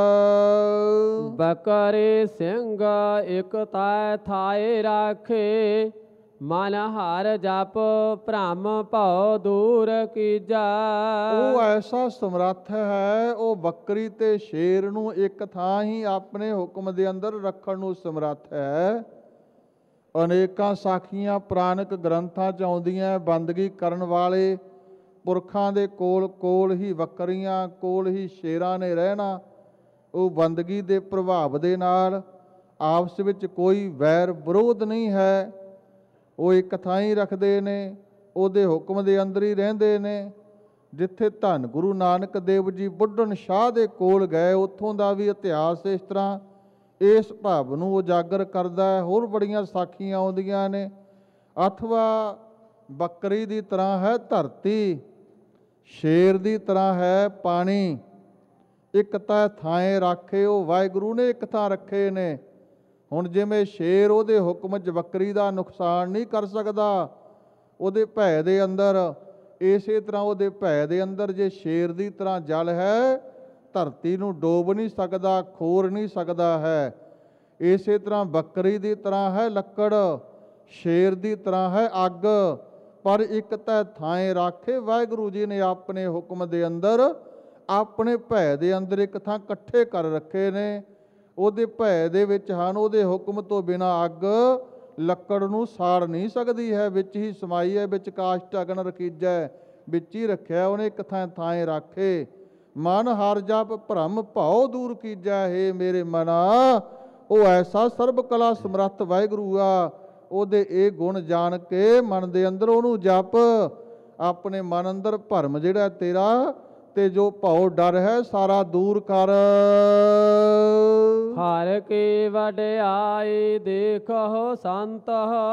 ਬਕਰੇ ਸਿੰਘ ਇਕ ਤੈ ਥਾਏ ਰਾਖੇ, ਮਨ ਹਰ ਜਪ ਭ੍ਰਮ ਭਉ ਦੂਰ ਕੀਜਾ। ਉਹ ਐਸਾ ਸਮਰੱਥ ਹੈ, ਉਹ ਬੱਕਰੀ ਤੇ ਸ਼ੇਰ ਨੂੰ ਇੱਕ ਥਾਂ ਹੀ ਆਪਣੇ ਹੁਕਮ ਦੇ ਅੰਦਰ ਰੱਖਣ ਨੂੰ ਸਮਰੱਥ ਹੈ। ਅਨੇਕਾਂ ਸਾਖੀਆਂ ਪੁਰਾਣਿਕ ਗ੍ਰੰਥਾਂ 'ਚ ਆਉਂਦੀਆਂ। ਬੰਦਗੀ ਕਰਨ ਵਾਲੇ ਪੁਰਖਾਂ ਦੇ ਕੋਲ ਹੀ ਬੱਕਰੀਆਂ, ਕੋਲ ਹੀ ਸ਼ੇਰਾਂ ਨੇ ਰਹਿਣਾ। ਉਹ ਬੰਦਗੀ ਦੇ ਪ੍ਰਭਾਵ ਦੇ ਨਾਲ ਆਪਸ ਵਿੱਚ ਕੋਈ ਵੈਰ ਵਿਰੋਧ ਨਹੀਂ ਹੈ। ਉਹ ਇੱਕ ਥਾਂ ਹੀ ਰੱਖਦੇ ਨੇ, ਉਹਦੇ ਹੁਕਮ ਦੇ ਅੰਦਰ ਹੀ ਰਹਿੰਦੇ ਨੇ। ਜਿੱਥੇ ਧੰਨ ਗੁਰੂ ਨਾਨਕ ਦੇਵ ਜੀ ਬੁੱਢਣ ਸ਼ਾਹ ਦੇ ਕੋਲ ਗਏ, ਉੱਥੋਂ ਦਾ ਵੀ ਇਤਿਹਾਸ ਇਸ ਤਰ੍ਹਾਂ ਇਸ ਭਾਵ ਨੂੰ ਉਜਾਗਰ ਕਰਦਾ ਹੈ। ਹੋਰ ਬੜੀਆਂ ਸਾਖੀਆਂ ਆਉਂਦੀਆਂ ਨੇ। ਅਥਵਾ ਬੱਕਰੀ ਦੀ ਤਰ੍ਹਾਂ ਹੈ ਧਰਤੀ, ਸ਼ੇਰ ਦੀ ਤਰ੍ਹਾਂ ਹੈ ਪਾਣੀ। ਇੱਕ ਤਾਂ ਥਾਂ ਰੱਖੇ, ਉਹ ਵਾਹਿਗੁਰੂ ਨੇ ਇੱਕ ਥਾਂ ਰੱਖੇ ਨੇ। ਹੁਣ ਜਿਵੇਂ ਸ਼ੇਰ ਉਹਦੇ ਹੁਕਮ 'ਚ ਬੱਕਰੀ ਦਾ ਨੁਕਸਾਨ ਨਹੀਂ ਕਰ ਸਕਦਾ ਉਹਦੇ ਭੈ ਦੇ ਅੰਦਰ, ਇਸੇ ਤਰ੍ਹਾਂ ਉਹਦੇ ਭੈ ਦੇ ਅੰਦਰ ਜੇ ਸ਼ੇਰ ਦੀ ਤਰ੍ਹਾਂ ਜਲ ਹੈ, ਧਰਤੀ ਨੂੰ ਡੋਬ ਨਹੀਂ ਸਕਦਾ, ਖੋਰ ਨਹੀਂ ਸਕਦਾ ਹੈ। ਇਸੇ ਤਰ੍ਹਾਂ ਬੱਕਰੀ ਦੀ ਤਰ੍ਹਾਂ ਹੈ ਲੱਕੜ, ਸ਼ੇਰ ਦੀ ਤਰ੍ਹਾਂ ਹੈ ਅੱਗ। ਪਰ ਇੱਕ ਤਾਂ ਥਾਂ ਰਾਖੇ, ਵਾਹਿਗੁਰੂ ਜੀ ਨੇ ਆਪਣੇ ਹੁਕਮ ਦੇ ਅੰਦਰ, ਆਪਣੇ ਭੈ ਦੇ ਅੰਦਰ ਇੱਕ ਥਾਂ ਇਕੱਠੇ ਕਰ ਰੱਖੇ ਨੇ। ਉਹਦੇ ਭੈ ਦੇ ਵਿੱਚ ਹਨ, ਉਹਦੇ ਹੁਕਮ ਤੋਂ ਬਿਨਾਂ ਅੱਗ ਲੱਕੜ ਨੂੰ ਸਾੜ ਨਹੀਂ ਸਕਦੀ ਹੈ। ਵਿੱਚ ਹੀ ਸਮਾਈ ਹੈ, ਵਿੱਚ ਕਾਸ਼ਟ ਅਗਨ ਰਖੀਜੈ, ਵਿੱਚ ਹੀ ਰੱਖਿਆ ਉਹਨੇ ਇੱਕ ਥਾਂ ਰਾਖੇ। ਮਨ ਹਰ ਜਪ ਭ੍ਰਮ ਭਉ ਦੂਰ ਕੀਜੈ, ਹੇ ਮੇਰੇ ਮਨਾ। ਉਹ ਐਸਾ ਸਰਬ ਕਲਾ ਸਮਰੱਥ ਵਾਹਿਗੁਰੂ ਆ। ਉਹਦੇ ਇਹ ਗੁਣ ਜਾਣ ਕੇ ਮਨ ਦੇ ਅੰਦਰ ਉਹਨੂੰ ਜਪ। ਆਪਣੇ ਮਨ ਅੰਦਰ ਭਰਮ ਜਿਹੜਾ ਤੇਰਾ ਤੇ ਜੋ ਭਉ ਡਰ ਹੈ ਸਾਰਾ ਦੂਰ ਕਰ। ਹਰ ਕੀ ਵਡਿਆਈ ਦੇਖੋ ਸੰਤ,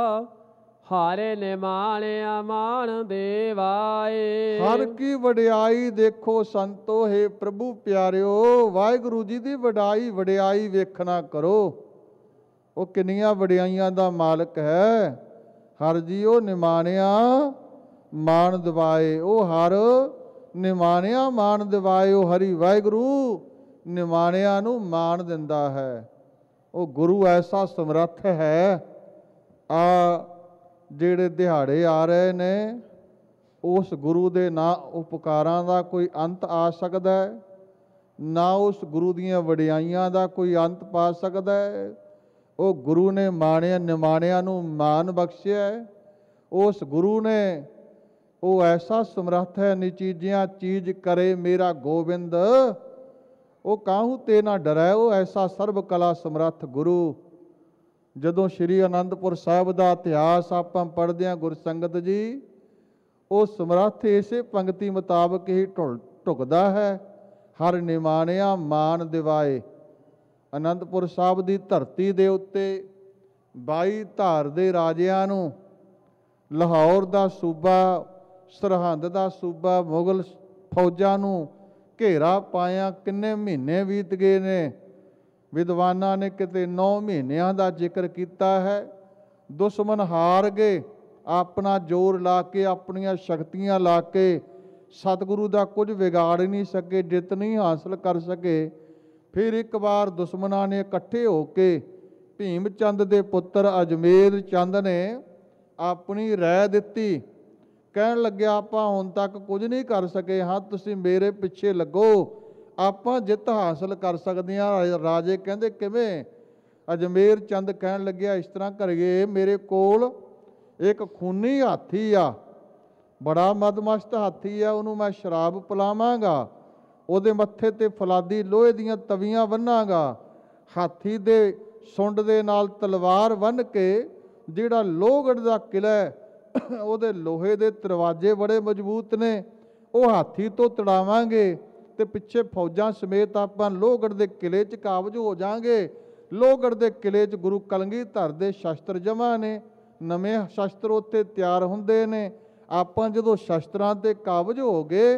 ਹਾਰੇ ਨਿਮਾਣਿਆ ਮਾਨ ਦੇਵਾਏ। ਹਰ ਕੀ ਵਡਿਆਈ ਦੇਖੋ ਸੰਤੋ, ਹੈ ਪ੍ਰਭੂ ਪਿਆਰਿਓ, ਵਾਹਿਗੁਰੂ ਜੀ ਦੀ ਵਡਿਆਈ ਵੇਖਣਾ ਕਰੋ। ਉਹ ਕਿੰਨੀਆਂ ਵਡਿਆਈਆਂ ਦਾ ਮਾਲਕ ਹੈ। ਹਰ ਜੀਓ ਨਿਮਾਣਿਆ ਮਾਨ ਦਿਵਾਏ। ਉਹ ਹਰ ਨਿਮਾਣਿਆ ਮਾਨ ਦਿਵਾਏ। ਉਹ ਹਰੀ ਵਾਹਿਗੁਰੂ ਨਿਮਾਣਿਆਂ ਨੂੰ ਮਾਣ ਦਿੰਦਾ ਹੈ। ਉਹ ਗੁਰੂ ਐਸਾ ਸਮਰੱਥ ਹੈ। ਆ ਜਿਹੜੇ ਦਿਹਾੜੇ ਆ ਰਹੇ ਨੇ, ਉਸ ਗੁਰੂ ਦੇ ਨਾ ਉਪਕਾਰਾਂ ਦਾ ਕੋਈ ਅੰਤ ਆ ਸਕਦਾ ਹੈ, ਨਾ ਉਸ ਗੁਰੂ ਦੀਆਂ ਵਡਿਆਈਆਂ ਦਾ ਕੋਈ ਅੰਤ ਪਾ ਸਕਦਾ ਹੈ। ਉਹ ਗੁਰੂ ਨੇ ਨਿਮਾਣਿਆਂ ਨੂੰ ਮਾਨ ਬਖਸ਼ਿਆ ਹੈ। ਉਸ ਗੁਰੂ ਨੇ, ਉਹ ਐਸਾ ਸਮਰੱਥ ਹੈ, ਨਿਚੀਜਿਆਂ ਚੀਜ਼ ਕਰੇ ਮੇਰਾ ਗੋਬਿੰਦ। ਉਹ ਕਾਹੂ ਤੇ ਨਾ ਡਰੈ। ਉਹ ਐਸਾ ਸਰਬ ਕਲਾ ਸਮਰੱਥ ਗੁਰੂ। ਜਦੋਂ ਸ਼੍ਰੀ ਅਨੰਦਪੁਰ ਸਾਹਿਬ ਦਾ ਇਤਿਹਾਸ ਆਪਾਂ ਪੜ੍ਹਦੇ ਹਾਂ ਗੁਰਸੰਗਤ ਜੀ, ਉਹ ਸਮਰੱਥ ਇਸੇ ਪੰਕਤੀ ਮੁਤਾਬਕ ਹੀ ਢੁਕਦਾ ਹੈ। ਹਰ ਨਿਮਾਣਿਆ ਮਾਨ ਦਿਵਾਏ। ਅਨੰਦਪੁਰ ਸਾਹਿਬ ਦੀ ਧਰਤੀ ਦੇ ਉੱਤੇ 22 ਧਾਰ ਦੇ ਰਾਜਿਆਂ ਨੂੰ, ਲਾਹੌਰ ਦਾ ਸੂਬਾ, ਸਰਹੰਦ ਦਾ ਸੂਬਾ, ਮੁਗਲ ਫੌਜਾਂ ਨੂੰ ਘੇਰਾ ਪਾਇਆ। ਕਿੰਨੇ ਮਹੀਨੇ ਬੀਤ ਗਏ ਨੇ। ਵਿਦਵਾਨਾਂ ਨੇ ਕਿਤੇ 9 ਮਹੀਨਿਆਂ ਦਾ ਜ਼ਿਕਰ ਕੀਤਾ ਹੈ। ਦੁਸ਼ਮਣ ਹਾਰ ਗਏ। ਆਪਣਾ ਜ਼ੋਰ ਲਾ ਕੇ, ਆਪਣੀਆਂ ਸ਼ਕਤੀਆਂ ਲਾ ਕੇ ਸਤਿਗੁਰੂ ਦਾ ਕੁਝ ਵਿਗਾੜ ਨਹੀਂ ਸਕੇ, ਜਿੱਤ ਨਹੀਂ ਹਾਸਲ ਕਰ ਸਕੇ। ਫਿਰ ਇੱਕ ਵਾਰ ਦੁਸ਼ਮਣਾਂ ਨੇ ਇਕੱਠੇ ਹੋ ਕੇ ਭੀਮ ਚੰਦ ਦੇ ਪੁੱਤਰ ਅਜਮੇਰ ਚੰਦ ਨੇ ਆਪਣੀ ਰਾਏ ਦਿੱਤੀ। ਕਹਿਣ ਲੱਗਿਆ, ਆਪਾਂ ਹੁਣ ਤੱਕ ਕੁਝ ਨਹੀਂ ਕਰ ਸਕੇ, ਹਾਂ ਤੁਸੀਂ ਮੇਰੇ ਪਿੱਛੇ ਲੱਗੋ, ਆਪਾਂ ਜਿੱਤ ਹਾਸਲ ਕਰ ਸਕਦੇ ਹਾਂ। ਰਾਜੇ ਕਹਿੰਦੇ ਕਿਵੇਂ? ਅਜਮੇਰ ਚੰਦ ਕਹਿਣ ਲੱਗਿਆ, ਇਸ ਤਰ੍ਹਾਂ ਕਰੀਏ, ਮੇਰੇ ਕੋਲ ਇੱਕ ਖੂਨੀ ਹਾਥੀ ਆ, ਬੜਾ ਮਦਮਸਤ ਹਾਥੀ ਆ, ਉਹਨੂੰ ਮੈਂ ਸ਼ਰਾਬ ਪਿਲਾਵਾਂਗਾ, ਉਹਦੇ ਮੱਥੇ ਤੇ ਫੌਲਾਦੀ ਲੋਹੇ ਦੀਆਂ ਤਵੀਆਂ ਬੰਨਾਂਗਾ, ਹਾਥੀ ਦੇ ਸੁੰਡ ਦੇ ਨਾਲ ਤਲਵਾਰ ਬੰਨ੍ਹ ਕੇ ਜਿਹੜਾ ਲੋਹਗੜ੍ਹ ਦਾ ਕਿਲ੍ਹਾ ਹੈ ਉਹਦੇ ਲੋਹੇ ਦੇ ਦਰਵਾਜ਼ੇ ਬੜੇ ਮਜ਼ਬੂਤ ਨੇ, ਉਹ ਹਾਥੀ ਤੋਂ ਤੜਾਵਾਂਗੇ ਤੇ ਪਿੱਛੇ ਫੌਜਾਂ ਸਮੇਤ ਆਪਾਂ ਲੋਹਗੜ੍ਹ ਦੇ ਕਿਲੇ 'ਚ ਕਾਬਜ ਹੋ ਜਾਾਂਗੇ। ਲੋਹਗੜ੍ਹ ਦੇ ਕਿਲੇ 'ਚ ਗੁਰੂ ਕਲਗੀਧਰ ਦੇ ਸ਼ਸਤਰ ਜਮ੍ਹਾਂ ਨੇ, ਨਵੇਂ ਸ਼ਸਤਰ ਉੱਥੇ ਤਿਆਰ ਹੁੰਦੇ ਨੇ। ਆਪਾਂ ਜਦੋਂ ਸ਼ਸਤਰਾਂ 'ਤੇ ਕਾਬਜ ਹੋ ਗਏ,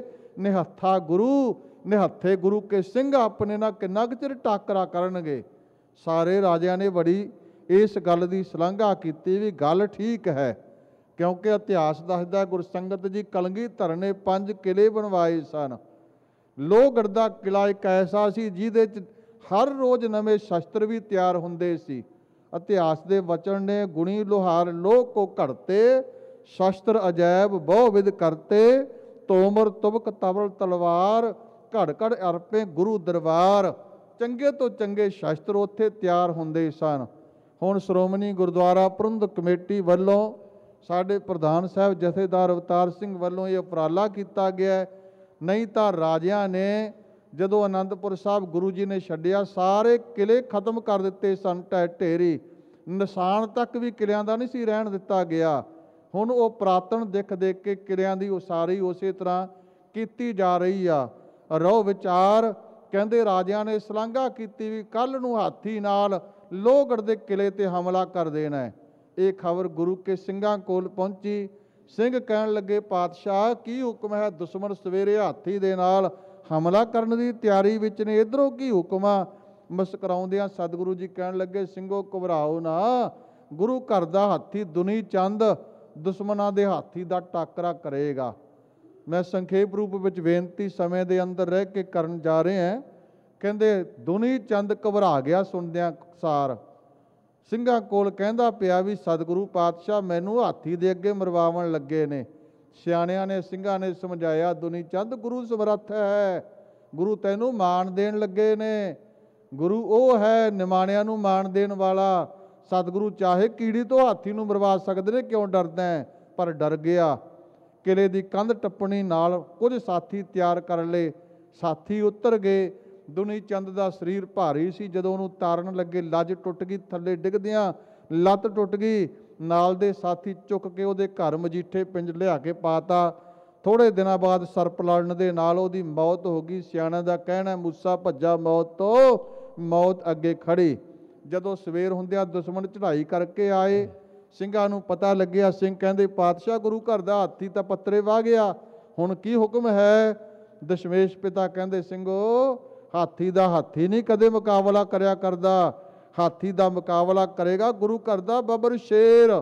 ਨਿਹੱਥੇ ਗੁਰੂ ਕੇ ਸਿੰਘ ਆਪਣੇ ਨਾਲ ਕਿੰਨਾ ਕੁ ਚਿਰ ਟਾਕਰਾ ਕਰਨਗੇ। ਸਾਰੇ ਰਾਜਿਆਂ ਨੇ ਬੜੀ ਇਸ ਗੱਲ ਦੀ ਸ਼ਲਾਘਾ ਕੀਤੀ ਵੀ ਗੱਲ ਠੀਕ ਹੈ, ਕਿਉਂਕਿ ਇਤਿਹਾਸ ਦੱਸਦਾ ਗੁਰਸੰਗਤ ਜੀ ਕਲਗੀਧਰ ਨੇ 5 ਕਿਲੇ ਬਣਵਾਏ ਸਨ। ਲੋਹਗੜ੍ਹ ਦਾ ਕਿਲਾ ਇੱਕ ਐਸਾ ਸੀ ਜਿਹਦੇ 'ਚ ਹਰ ਰੋਜ਼ ਨਵੇਂ ਸ਼ਸਤਰ ਵੀ ਤਿਆਰ ਹੁੰਦੇ ਸੀ। ਇਤਿਹਾਸ ਦੇ ਵਚਨ ਨੇ ਗੁਣੀ ਲੋਹਾਰ ਲੋਹ ਕੋ ਘੜਤੇ, ਸ਼ਸਤਰ ਅਜੈਬ ਬਹੁ ਵਿਧ ਕਰਤੇ, ਤੋਮਰ ਤੁਬਕ ਤਬਲ ਤਲਵਾਰ, ਘੜ ਘੜ ਅਰਪੇ ਗੁਰੂ ਦਰਬਾਰ। ਚੰਗੇ ਤੋਂ ਚੰਗੇ ਸ਼ਸਤਰ ਉੱਥੇ ਤਿਆਰ ਹੁੰਦੇ ਸਨ। ਹੁਣ ਸ਼੍ਰੋਮਣੀ ਗੁਰਦੁਆਰਾ ਪ੍ਰਬੰਧਕ ਕਮੇਟੀ ਵੱਲੋਂ ਸਾਡੇ ਪ੍ਰਧਾਨ ਸਾਹਿਬ ਜਥੇਦਾਰ ਅਵਤਾਰ ਸਿੰਘ ਵੱਲੋਂ ਇਹ ਉਪਰਾਲਾ ਕੀਤਾ ਗਿਆ। ਨਹੀਂ ਤਾਂ ਰਾਜਿਆਂ ਨੇ ਜਦੋਂ ਆਨੰਦਪੁਰ ਸਾਹਿਬ ਗੁਰੂ ਜੀ ਨੇ ਛੱਡਿਆ, ਸਾਰੇ ਕਿਲੇ ਖਤਮ ਕਰ ਦਿੱਤੇ ਸਨ, ਢੇਰੀ ਨਿਸ਼ਾਨ ਤੱਕ ਵੀ ਕਿਲਿਆਂ ਦਾ ਨਹੀਂ ਸੀ ਰਹਿਣ ਦਿੱਤਾ ਗਿਆ। ਹੁਣ ਉਹ ਪੁਰਾਤਨ ਦਿੱਖ ਦੇਖ ਕੇ ਕਿਲਿਆਂ ਦੀ ਉਸਾਰੀ ਉਸੇ ਤਰ੍ਹਾਂ ਕੀਤੀ ਜਾ ਰਹੀ ਆ। ਰਹੁ ਵਿਚਾਰ ਕਹਿੰਦੇ ਰਾਜਿਆਂ ਨੇ ਸ਼ਲਾਘਾ ਕੀਤੀ ਵੀ ਕੱਲ੍ਹ ਨੂੰ ਹਾਥੀ ਨਾਲ ਲੋਹਗੜ੍ਹ ਦੇ ਕਿਲੇ 'ਤੇ ਹਮਲਾ ਕਰ ਦੇਣਾ ਹੈ। ਇਹ ਖਬਰ ਗੁਰੂ ਕੇ ਸਿੰਘਾਂ ਕੋਲ ਪਹੁੰਚੀ। ਸਿੰਘ ਕਹਿਣ ਲੱਗੇ, ਪਾਤਸ਼ਾਹ ਕੀ ਹੁਕਮ ਹੈ? ਦੁਸ਼ਮਣ ਸਵੇਰੇ ਹਾਥੀ ਦੇ ਨਾਲ ਹਮਲਾ ਕਰਨ ਦੀ ਤਿਆਰੀ ਵਿੱਚ ਨੇ, ਇੱਧਰੋਂ ਕੀ ਹੁਕਮ ਆ? ਮੁਸਕਰਾਉਂਦਿਆਂ ਸਤਿਗੁਰੂ ਜੀ ਕਹਿਣ ਲੱਗੇ, ਸਿੰਘੋ ਘਬਰਾਓ ਨਾ, ਗੁਰੂ ਘਰ ਦਾ ਹਾਥੀ ਦੁਨੀ ਚੰਦ ਦੁਸ਼ਮਣਾਂ ਦੇ ਹਾਥੀ ਦਾ ਟਾਕਰਾ ਕਰੇਗਾ। ਮੈਂ ਸੰਖੇਪ ਰੂਪ ਵਿੱਚ ਬੇਨਤੀ ਸਮੇਂ ਦੇ ਅੰਦਰ ਰਹਿ ਕੇ ਕਰਨ ਜਾ ਰਹੇ ਹਾਂ। ਕਹਿੰਦੇ ਦੁਨੀ ਚੰਦ ਘਬਰਾ ਗਿਆ ਸੁਣਦਿਆਂ ਸਾਰ, ਸਿੰਘਾਂ ਕੋਲ ਕਹਿੰਦਾ ਪਿਆ ਵੀ ਸਤਿਗੁਰੂ ਪਾਤਸ਼ਾਹ ਮੈਨੂੰ ਹਾਥੀ ਦੇ ਅੱਗੇ ਮਰਵਾਉਣ ਲੱਗੇ ਨੇ। ਸਿਆਣਿਆਂ ਨੇ ਸਿੰਘਾਂ ਨੇ ਸਮਝਾਇਆ, ਦੁਨੀ ਚੰਦ ਗੁਰੂ ਸਮਰੱਥ ਹੈ, ਗੁਰੂ ਤੈਨੂੰ ਮਾਣ ਦੇਣ ਲੱਗੇ ਨੇ। ਗੁਰੂ ਉਹ ਹੈ ਨਿਮਾਣਿਆਂ ਨੂੰ ਮਾਣ ਦੇਣ ਵਾਲਾ। ਸਤਿਗੁਰੂ ਚਾਹੇ ਕੀੜੀ ਤੋਂ ਹਾਥੀ ਨੂੰ ਮਰਵਾ ਸਕਦੇ ਨੇ, ਕਿਉਂ ਡਰਦਾ ਹੈ? ਪਰ ਡਰ ਗਿਆ। ਕਿਲੇ ਦੀ ਕੰਧ ਟੱਪਣੀ ਨਾਲ ਕੁਝ ਸਾਥੀ ਤਿਆਰ ਕਰ ਲਏ। ਸਾਥੀ ਉਤਰ ਗਏ। ਦੁਨੀ ਚੰਦ ਦਾ ਸਰੀਰ ਭਾਰੀ ਸੀ, ਜਦੋਂ ਉਹਨੂੰ ਤਾਰਨ ਲੱਗੇ ਲੱਜ ਟੁੱਟ ਗਈ, ਥੱਲੇ ਡਿੱਗਦਿਆਂ ਲੱਤ ਟੁੱਟ ਗਈ। ਨਾਲ ਦੇ ਸਾਥੀ ਚੁੱਕ ਕੇ ਉਹਦੇ ਘਰ ਮਜੀਠੇ ਪਿੰਜ ਲਿਆ ਕੇ ਪਾਤਾ। ਥੋੜੇ ਦਿਨਾਂ ਬਾਅਦ ਸਰਪ ਲੜਨ ਦੇ ਨਾਲ ਉਹਦੀ ਮੌਤ ਹੋ ਗਈ। ਸਿਆਣਿਆਂ ਦਾ ਕਹਿਣਾ, ਮੂਸਾ ਭੱਜਾ ਮੌਤ ਤੋਂ, ਮੌਤ ਅੱਗੇ ਖੜੀ। ਜਦੋਂ ਸਵੇਰ ਹੁੰਦਿਆਂ ਦੁਸ਼ਮਣ ਚੜ੍ਹਾਈ ਕਰਕੇ ਆਏ, ਸਿੰਘਾਂ ਨੂੰ ਪਤਾ ਲੱਗਿਆ। ਸਿੰਘ ਕਹਿੰਦੇ, ਪਾਤਸ਼ਾਹ ਗੁਰੂ ਘਰ ਦਾ ਹਾਥੀ ਤਾਂ ਪੱਤਰੇ ਵਾਹ ਗਿਆ, ਹੁਣ ਕੀ ਹੁਕਮ ਹੈ? ਦਸ਼ਮੇਸ਼ ਪਿਤਾ ਕਹਿੰਦੇ, ਸਿੰਘੋ ਹਾਥੀ ਦਾ ਹਾਥੀ ਨਹੀਂ ਕਦੇ ਮੁਕਾਬਲਾ ਕਰਿਆ ਕਰਦਾ, ਹਾਥੀ ਦਾ ਮੁਕਾਬਲਾ ਕਰੇਗਾ ਗੁਰੂ ਘਰ ਦਾ ਬੱਬਰ ਸ਼ੇਰ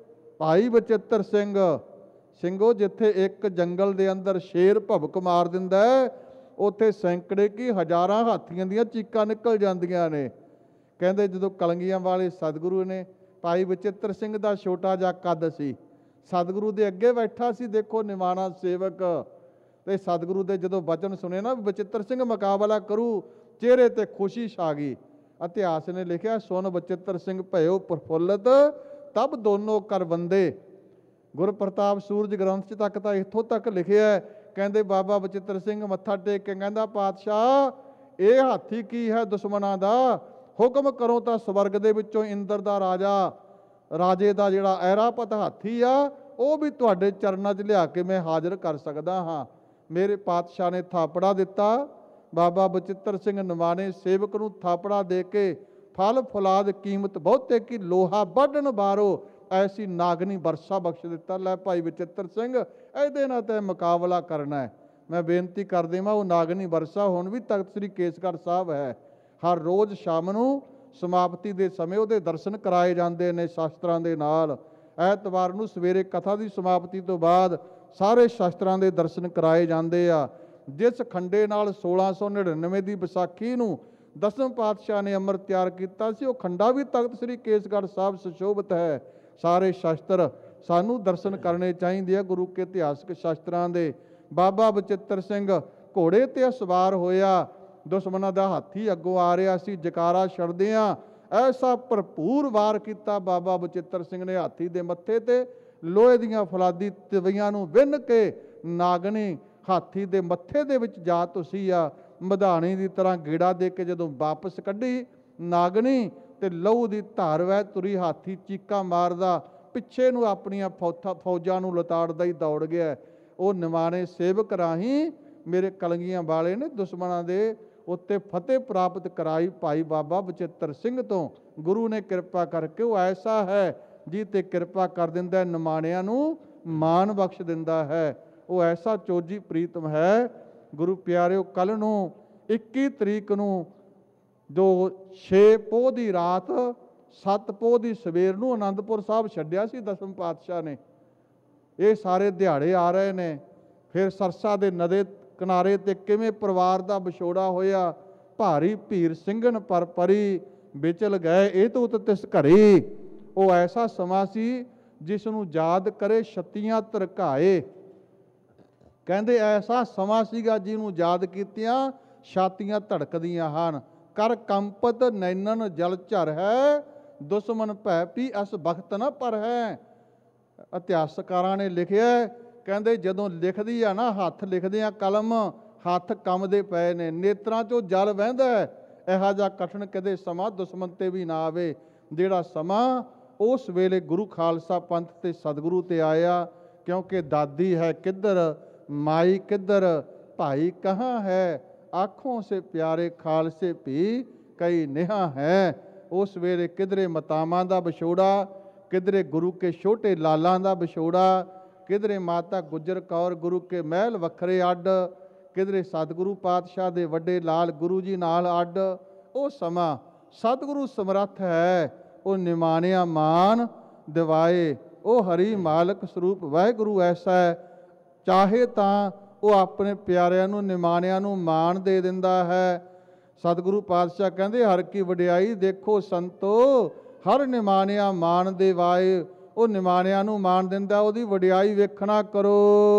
ਭਾਈ ਬਚਿੱਤਰ ਸਿੰਘ। ਸਿੰਘੋ ਜਿੱਥੇ ਇੱਕ ਜੰਗਲ ਦੇ ਅੰਦਰ ਸ਼ੇਰ ਭਬਕ ਮਾਰ ਦਿੰਦਾ ਹੈ, ਉੱਥੇ ਸੈਂਕੜੇ ਕੀ ਹਜ਼ਾਰਾਂ ਹਾਥੀਆਂ ਦੀਆਂ ਚੀਕਾਂ ਨਿਕਲ ਜਾਂਦੀਆਂ ਨੇ। ਕਹਿੰਦੇ ਜਦੋਂ ਕਲੰਗੀਆਂ ਵਾਲੇ ਸਤਿਗੁਰੂ ਨੇ, ਭਾਈ ਬਚਿੱਤਰ ਸਿੰਘ ਦਾ ਛੋਟਾ ਜਿਹਾ ਕੱਦ ਸੀ, ਸਤਿਗੁਰੂ ਦੇ ਅੱਗੇ ਬੈਠਾ ਸੀ, ਦੇਖੋ ਨਿਮਾਣਾ ਸੇਵਕ, ਤੇ ਸਤਿਗੁਰੂ ਦੇ ਜਦੋਂ ਵਚਨ ਸੁਣੇ ਨਾ ਬਚਿੱਤਰ ਸਿੰਘ ਮੁਕਾਬਲਾ ਕਰੂ, ਚਿਹਰੇ ਤੇ ਖੁਸ਼ੀ ਛਾ ਗਈ। ਇਤਿਹਾਸ ਨੇ ਲਿਖਿਆ, ਸੁਨ ਬਚਿੱਤਰ ਸਿੰਘ ਭਇਓ ਪ੍ਰਫੁੱਲਤ, ਤਬ ਦੋਨੋਂ ਕਰ ਬੰਦੇ। ਗੁਰਪ੍ਰਤਾਪ ਸੂਰਜ ਗ੍ਰੰਥ 'ਚ ਤੱਕ ਤਾਂ ਇੱਥੋਂ ਤੱਕ ਲਿਖਿਆ। ਕਹਿੰਦੇ ਬਾਬਾ ਬਚਿੱਤਰ ਸਿੰਘ ਮੱਥਾ ਟੇਕ ਕੇ ਕਹਿੰਦਾ, ਪਾਤਸ਼ਾਹ ਇਹ ਹਾਥੀ ਕੀ ਹੈ ਦੁਸ਼ਮਣਾਂ ਦਾ? ਹੁਕਮ ਕਰੋ ਤਾਂ ਸਵਰਗ ਦੇ ਵਿੱਚੋਂ ਇੰਦਰ ਦਾ ਰਾਜੇ ਦਾ ਜਿਹੜਾ ਐਰਾਪਤ ਹਾਥੀ ਆ, ਉਹ ਵੀ ਤੁਹਾਡੇ ਚਰਨਾਂ 'ਚ ਲਿਆ ਕੇ ਮੈਂ ਹਾਜ਼ਰ ਕਰ ਸਕਦਾ ਹਾਂ। ਮੇਰੇ ਪਾਤਸ਼ਾਹ ਨੇ ਥਾਪੜਾ ਦਿੱਤਾ। ਬਾਬਾ ਬਚਿੱਤਰ ਸਿੰਘ ਨਿਮਾਣੇ ਸੇਵਕ ਨੂੰ ਥਾਪੜਾ ਦੇ ਕੇ, ਫਲ ਫੁਲਾਦ ਕੀਮਤ ਬਹੁਤੇ ਕੀ ਲੋਹਾ ਵੱਢਣ ਬਾਰੋ, ਐਸੀ ਨਾਗਨੀ ਵਰਸ਼ਾ ਬਖਸ਼ ਦਿੱਤਾ। ਲੈ ਭਾਈ ਬਚਿੱਤਰ ਸਿੰਘ, ਇਹਦੇ ਨਾਲ ਤੈਂ ਮੁਕਾਬਲਾ ਕਰਨਾ ਹੈ। ਮੈਂ ਬੇਨਤੀ ਕਰ ਦੇਵਾਂ, ਉਹ ਨਾਗਨੀ ਵਰਸ਼ਾ ਹੁਣ ਵੀ ਤਖਤ ਸ੍ਰੀ ਕੇਸਗੜ੍ਹ ਸਾਹਿਬ ਹੈ। ਹਰ ਰੋਜ਼ ਸ਼ਾਮ ਨੂੰ ਸਮਾਪਤੀ ਦੇ ਸਮੇਂ ਉਹਦੇ ਦਰਸ਼ਨ ਕਰਾਏ ਜਾਂਦੇ ਨੇ ਸ਼ਾਸਤਰਾਂ ਦੇ ਨਾਲ। ਐਤਵਾਰ ਨੂੰ ਸਵੇਰੇ ਕਥਾ ਦੀ ਸਮਾਪਤੀ ਤੋਂ ਬਾਅਦ ਸਾਰੇ ਸ਼ਾਸਤਰਾਂ ਦੇ ਦਰਸ਼ਨ ਕਰਾਏ ਜਾਂਦੇ ਆ। ਜਿਸ ਖੰਡੇ ਨਾਲ 1699 ਦੀ ਵਿਸਾਖੀ ਨੂੰ ਦਸਮ ਪਾਤਸ਼ਾਹ ਨੇ ਅੰਮ੍ਰਿਤ ਤਿਆਰ ਕੀਤਾ ਸੀ, ਉਹ ਖੰਡਾ ਵੀ ਤਖਤ ਸ੍ਰੀ ਕੇਸਗੜ੍ਹ ਸਾਹਿਬ ਸੁਸ਼ੋਭਿਤ ਹੈ। ਸਾਰੇ ਸ਼ਾਸਤਰ ਸਾਨੂੰ ਦਰਸ਼ਨ ਕਰਨੇ ਚਾਹੀਦੇ ਆ, ਗੁਰੂ ਕੇ ਇਤਿਹਾਸਕ ਸ਼ਾਸਤਰਾਂ ਦੇ। ਬਾਬਾ ਬਚਿੱਤਰ ਸਿੰਘ ਘੋੜੇ ਤੇ ਸਵਾਰ ਹੋਇਆ, ਦੁਸ਼ਮਣਾਂ ਦਾ ਹਾਥੀ ਅੱਗੋਂ ਆ ਰਿਹਾ ਸੀ, ਜਕਾਰਾ ਛੱਡਦਿਆਂ ਐਸਾ ਭਰਪੂਰ ਵਾਰ ਕੀਤਾ ਬਾਬਾ ਬਚਿੱਤਰ ਸਿੰਘ ਨੇ ਹਾਥੀ ਦੇ ਮੱਥੇ ਤੇ। ਲੋਹੇ ਦੀਆਂ ਫੌਲਾਦੀ ਤਵੀਆਂ ਨੂੰ ਵਿੰਨ ਕੇ ਨਾਗਣੀ ਹਾਥੀ ਦੇ ਮੱਥੇ ਦੇ ਵਿੱਚ ਜਾ ਤੁਸੀ ਆ। ਮਧਾਣੀ ਦੀ ਤਰ੍ਹਾਂ ਗੇੜਾ ਦੇ ਕੇ ਜਦੋਂ ਵਾਪਸ ਕੱਢੀ ਨਾਗਣੀ, ਤੇ ਲਹੂ ਦੀ ਧਾਰ ਵਹਿ ਤੁਰੀ, ਹਾਥੀ ਚੀਕਾਂ ਮਾਰਦਾ ਪਿੱਛੇ ਨੂੰ ਆਪਣੀਆਂ ਫੌਜਾਂ ਨੂੰ ਲਤਾੜਦਾ ਹੀ ਦੌੜ ਗਿਆ। ਉਹ ਨਿਮਾਣੇ ਸੇਵਕ ਰਾਹੀਂ ਮੇਰੇ ਕਲਗੀਆਂ ਵਾਲੇ ਨੇ ਦੁਸ਼ਮਣਾਂ ਦੇ ਉੱਤੇ ਫਤਿਹ ਪ੍ਰਾਪਤ ਕਰਾਈ ਭਾਈ ਬਾਬਾ ਬਚਿੱਤਰ ਸਿੰਘ ਤੋਂ। ਗੁਰੂ ਨੇ ਕਿਰਪਾ ਕਰਕੇ, ਉਹ ਐਸਾ ਹੈ ਜੀ ਤੇ ਕਿਰਪਾ ਕਰ ਦਿੰਦਾ ਹੈ, ਨਿਮਾਣਿਆਂ ਨੂੰ ਮਾਣ ਬਖਸ਼ ਦਿੰਦਾ ਹੈ। ਉਹ ਐਸਾ ਚੋਜੀ ਪ੍ਰੀਤਮ ਹੈ। ਗੁਰੂ ਪਿਆਰਿਓ, ਕੱਲ੍ਹ ਨੂੰ 21 ਤਰੀਕ ਨੂੰ ਜੋ 6 ਪੋਹ ਦੀ ਰਾਤ 7 ਪੋਹ ਦੀ ਸਵੇਰ ਨੂੰ ਅਨੰਦਪੁਰ ਸਾਹਿਬ ਛੱਡਿਆ ਸੀ ਦਸਮ ਪਾਤਸ਼ਾਹ ਨੇ। ਇਹ ਸਾਰੇ ਦਿਹਾੜੇ ਆ ਰਹੇ ਨੇ। ਫਿਰ ਸਰਸਾ ਦੇ ਨਦੇ ਕਿਨਾਰੇ ਤੇ ਕਿਵੇਂ ਪਰਿਵਾਰ ਦਾ ਵਿਛੋੜਾ ਹੋਇਆ। ਭਾਰੀ ਭੀਰ ਸਿੰਘਨ ਪਰ ਪਰੀ ਵਿਚਲ ਗਏ ਇਹ ਤੂਤ ਤਿਸ ਘਰੀ। ਉਹ ਐਸਾ ਸਮਾਂ ਸੀ ਜਿਸ ਨੂੰ ਯਾਦ ਕਰੇ ਛੱਤੀਆਂ ਧਰਕਾਏ। ਕਹਿੰਦੇ ਐਸਾ ਸਮਾਂ ਸੀਗਾ ਜਿਹਨੂੰ ਯਾਦ ਕੀਤਿਆਂ ਛਾਤੀਆਂ ਧੜਕਦੀਆਂ ਹਨ। ਕਰ ਕੰਪਤ ਨੈਣਨ ਜਲ ਝਰ ਹੈ, ਦੁਸ਼ਮਨ ਭੈ ਪੀ ਅਸ ਬਖਤ ਨ ਪਰ ਹੈ। ਇਤਿਹਾਸਕਾਰਾਂ ਨੇ ਲਿਖਿਆ, ਕਹਿੰਦੇ ਜਦੋਂ ਲਿਖਦੀ ਆ ਨਾ, ਹੱਥ ਲਿਖਦੇ ਆ ਕਲਮ, ਹੱਥ ਕੰਮਦੇ ਪਏ ਨੇ, ਨੇਤਰਾਂ 'ਚੋਂ ਜਲ ਵਹਿੰਦਾ ਹੈ। ਇਹੋ ਜਿਹਾ ਕਠਿਨ ਕਦੇ ਸਮਾਂ ਦੁਸ਼ਮਣ ਤੇ ਵੀ ਨਾ ਆਵੇ, ਜਿਹੜਾ ਸਮਾਂ ਉਸ ਵੇਲੇ ਗੁਰੂ ਖਾਲਸਾ ਪੰਥ ਤੇ ਸਤਿਗੁਰੂ ਤੇ ਆਇਆ। ਕਿਉਂਕਿ ਦਾਦੀ ਹੈ ਕਿੱਧਰ, ਮਾਈ ਕਿੱਧਰ, ਭਾਈ ਕਹਾਂ ਹੈ, ਆਖੋਂ ਸੇ ਪਿਆਰੇ ਖਾਲਸੇ ਭੀ ਕਈ ਨਿਹਾ ਹੈ। ਉਸ ਵੇਲੇ ਕਿਧਰੇ ਮਾਤਾਵਾਂ ਦਾ ਵਿਛੋੜਾ, ਕਿਧਰੇ ਗੁਰੂ ਕੇ ਛੋਟੇ ਲਾਲਾਂ ਦਾ ਵਿਛੋੜਾ, ਕਿਧਰੇ ਮਾਤਾ ਗੁਜਰ ਕੌਰ ਗੁਰੂ ਕੇ ਮਹਿਲ ਵੱਖਰੇ ਅੱਡ, ਕਿਧਰੇ ਸਤਿਗੁਰੂ ਪਾਤਸ਼ਾਹ ਦੇ ਵੱਡੇ ਲਾਲ ਗੁਰੂ ਜੀ ਨਾਲ ਅੱਡ। ਉਹ ਸਮਾਂ ਸਤਿਗੁਰੂ ਸਮਰੱਥ ਹੈ, ਉਹ ਨਿਮਾਣਿਆ ਮਾਨ ਦਿਵਾਏ। ਉਹ ਹਰੀ ਮਾਲਕ ਸਰੂਪ ਵਾਹਿਗੁਰੂ ਐਸਾ ਹੈ, ਚਾਹੇ ਤਾਂ ਉਹ ਆਪਣੇ ਪਿਆਰਿਆਂ ਨੂੰ ਨਿਮਾਣਿਆਂ ਨੂੰ ਮਾਣ ਦੇ ਦਿੰਦਾ ਹੈ। ਸਤਿਗੁਰੂ ਪਾਤਸ਼ਾਹ ਕਹਿੰਦੇ, ਹਰ ਕੀ ਵਡਿਆਈ ਦੇਖੋ ਸੰਤੋ, ਹਰ ਨਿਮਾਣਿਆ ਮਾਣ ਦੇਵਾਏ। ਉਹ ਨਿਮਾਣਿਆਂ ਨੂੰ ਮਾਣ ਦਿੰਦਾ, ਉਹਦੀ ਵਡਿਆਈ ਵੇਖਣਾ ਕਰੋ।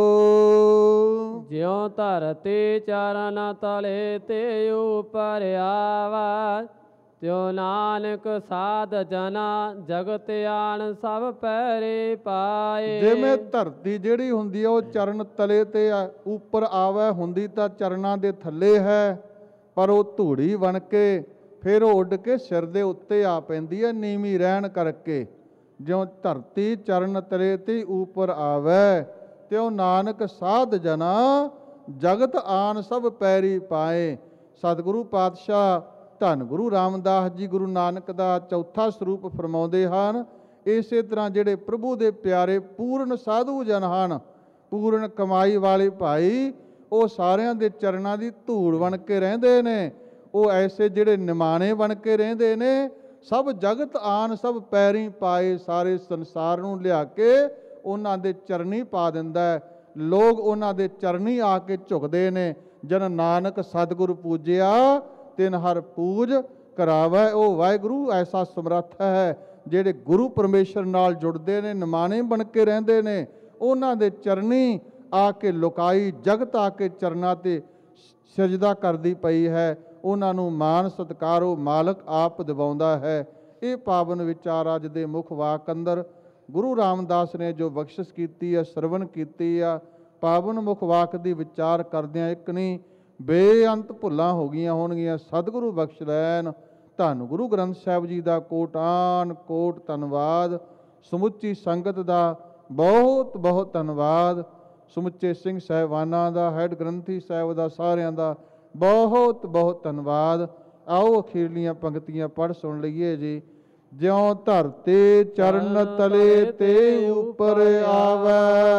ਜਿਉ ਧਰਤੀ ਚਰਨ ਤਲੇ ਤੇ ਉਪਰ ਆਵਾ, ਤਿਉ ਨਾਨਕ ਸਾਧ ਜਨਾ ਜਗਤ ਆਣ ਸਭ ਪੈਰੇ ਪਾਏ। ਜਿਵੇਂ ਧਰਤੀ ਜਿਹੜੀ ਹੁੰਦੀ ਹੈ ਉਹ ਚਰਨ ਤਲੇ ਤੇ ਉੱਪਰ ਆਵੇ, ਹੁੰਦੀ ਤਾਂ ਚਰਨਾਂ ਦੇ ਥੱਲੇ ਹੈ, ਪਰ ਉਹ ਧੂੜੀ ਬਣ ਕੇ ਫਿਰ ਉਹ ਉੱਡ ਕੇ ਸਿਰ ਦੇ ਉੱਤੇ ਆ ਪੈਂਦੀ ਹੈ ਨੀਵੀਂ ਰਹਿਣ ਕਰਕੇ। ਜਿਉਂ ਧਰਤੀ ਚਰਨ ਤਲੇ ਤੇ ਉੱਪਰ ਆਵੇ, ਤਿਉ ਨਾਨਕ ਸਾਧ ਜਨਾ ਜਗਤ ਆਣ ਸਭ ਪੈਰੀ ਪਾਏ। ਸਤਿਗੁਰੂ ਪਾਤਸ਼ਾਹ ਧੰਨ ਗੁਰੂ ਰਾਮਦਾਸ ਜੀ ਗੁਰੂ ਨਾਨਕ ਦਾ ਚੌਥਾ ਸਰੂਪ ਫਰਮਾਉਂਦੇ ਹਨ। ਇਸੇ ਤਰ੍ਹਾਂ ਜਿਹੜੇ ਪ੍ਰਭੂ ਦੇ ਪਿਆਰੇ ਪੂਰਨ ਸਾਧੂ ਜਨ ਹਨ, ਪੂਰਨ ਕਮਾਈ ਵਾਲੇ ਭਾਈ, ਉਹ ਸਾਰਿਆਂ ਦੇ ਚਰਨਾਂ ਦੀ ਧੂੜ ਬਣ ਕੇ ਰਹਿੰਦੇ ਨੇ। ਉਹ ਐਸੇ ਜਿਹੜੇ ਨਿਮਾਣੇ ਬਣ ਕੇ ਰਹਿੰਦੇ ਨੇ। ਸਭ ਜਗਤ ਆਨ ਸਭ ਪੈਰੀ ਪਾਏ, ਸਾਰੇ ਸੰਸਾਰ ਨੂੰ ਲਿਆ ਕੇ ਉਹਨਾਂ ਦੇ ਚਰਨੀ ਪਾ ਦਿੰਦਾ ਹੈ। ਲੋਕ ਉਹਨਾਂ ਦੇ ਚਰਨੀ ਆ ਕੇ ਝੁਕਦੇ ਨੇ। ਜਨ ਨਾਨਕ ਸਤਿਗੁਰ ਪੂਜਿਆ ਤਿਨ ਹਰ ਪੂਜ ਕਰਾਵੇ। ਉਹ ਵਾਹਿਗੁਰੂ ਐਸਾ ਸਮਰੱਥ ਹੈ, ਜਿਹੜੇ ਗੁਰੂ ਪਰਮੇਸ਼ਰ ਨਾਲ ਜੁੜਦੇ ਨੇ, ਨਿਮਾਣੇ ਬਣ ਕੇ ਰਹਿੰਦੇ ਨੇ। ਉਹਨਾਂ ਦੇ ਚਰਨੀ ਆ ਕੇ ਲੁਕਾਈ ਜਗਤ ਆ ਕੇ ਚਰਨਾਂ ਤੇ ਸਜਦਾ ਕਰਦੀ ਪਈ ਹੈ। ਉਹਨਾਂ ਨੂੰ ਮਾਣ ਸਤਿਕਾਰ ਉਹ ਮਾਲਕ ਆਪ ਦਿਵਾਉਂਦਾ ਹੈ। ਇਹ ਪਾਵਨ ਵਿਚਾਰ ਅੱਜ ਦੇ ਮੁੱਖ ਵਾਕ ਅੰਦਰ ਗੁਰੂ ਰਾਮਦਾਸ ਨੇ ਜੋ ਬਖਸ਼ਿਸ਼ ਕੀਤੀ ਹੈ, ਸਰਵਣ ਕੀਤੀ ਆ, ਪਾਵਨ ਮੁੱਖ ਵਾਕ ਦੀ ਵਿਚਾਰ ਕਰਦਿਆਂ ਇੱਕ ਨਹੀਂ ਬੇਅੰਤ ਭੁੱਲਾਂ ਹੋ ਗਈਆਂ ਹੋਣਗੀਆਂ। ਸਤਿਗੁਰੂ ਬਖਸ਼ ਲੈਣ। ਧੰਨ ਗੁਰੂ ਗ੍ਰੰਥ ਸਾਹਿਬ ਜੀ ਦਾ ਕੋਟਾਨ ਕੋਟ ਧੰਨਵਾਦ। ਸਮੁੱਚੀ ਸੰਗਤ ਦਾ ਬਹੁਤ ਬਹੁਤ ਧੰਨਵਾਦ। ਸਮੁੱਚੇ ਸਿੰਘ ਸਾਹਿਬਾਨਾਂ ਦਾ, ਹੈਡ ਗ੍ਰੰਥੀ ਸਾਹਿਬ ਦਾ, ਸਾਰਿਆਂ ਦਾ ਬਹੁਤ ਬਹੁਤ ਧੰਨਵਾਦ। ਆਓ ਅਖੀਰਲੀਆਂ ਪੰਕਤੀਆਂ ਪੜ੍ਹ ਸੁਣ ਲਈਏ ਜੀ। ਜਿਉਂ ਧਰਤੀ ਚਰਨ ਤਲੇ ਤੇ ਉੱਪਰ ਆਵੇ,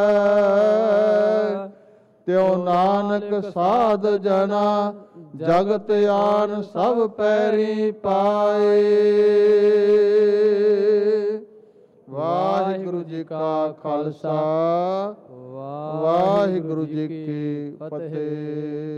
ਤਿਉ ਨਾਨਕ ਸਾਧ ਜਨਾ ਜਗਤ ਆਨ ਸਭ ਪੈਰੀ ਪਾਏ। ਵਾਹਿਗੁਰੂ ਜੀ ਕਾ ਖਾਲਸਾ, ਵਾਹਿਗੁਰੂ ਜੀ ਕੀ ਫਤਿਹ।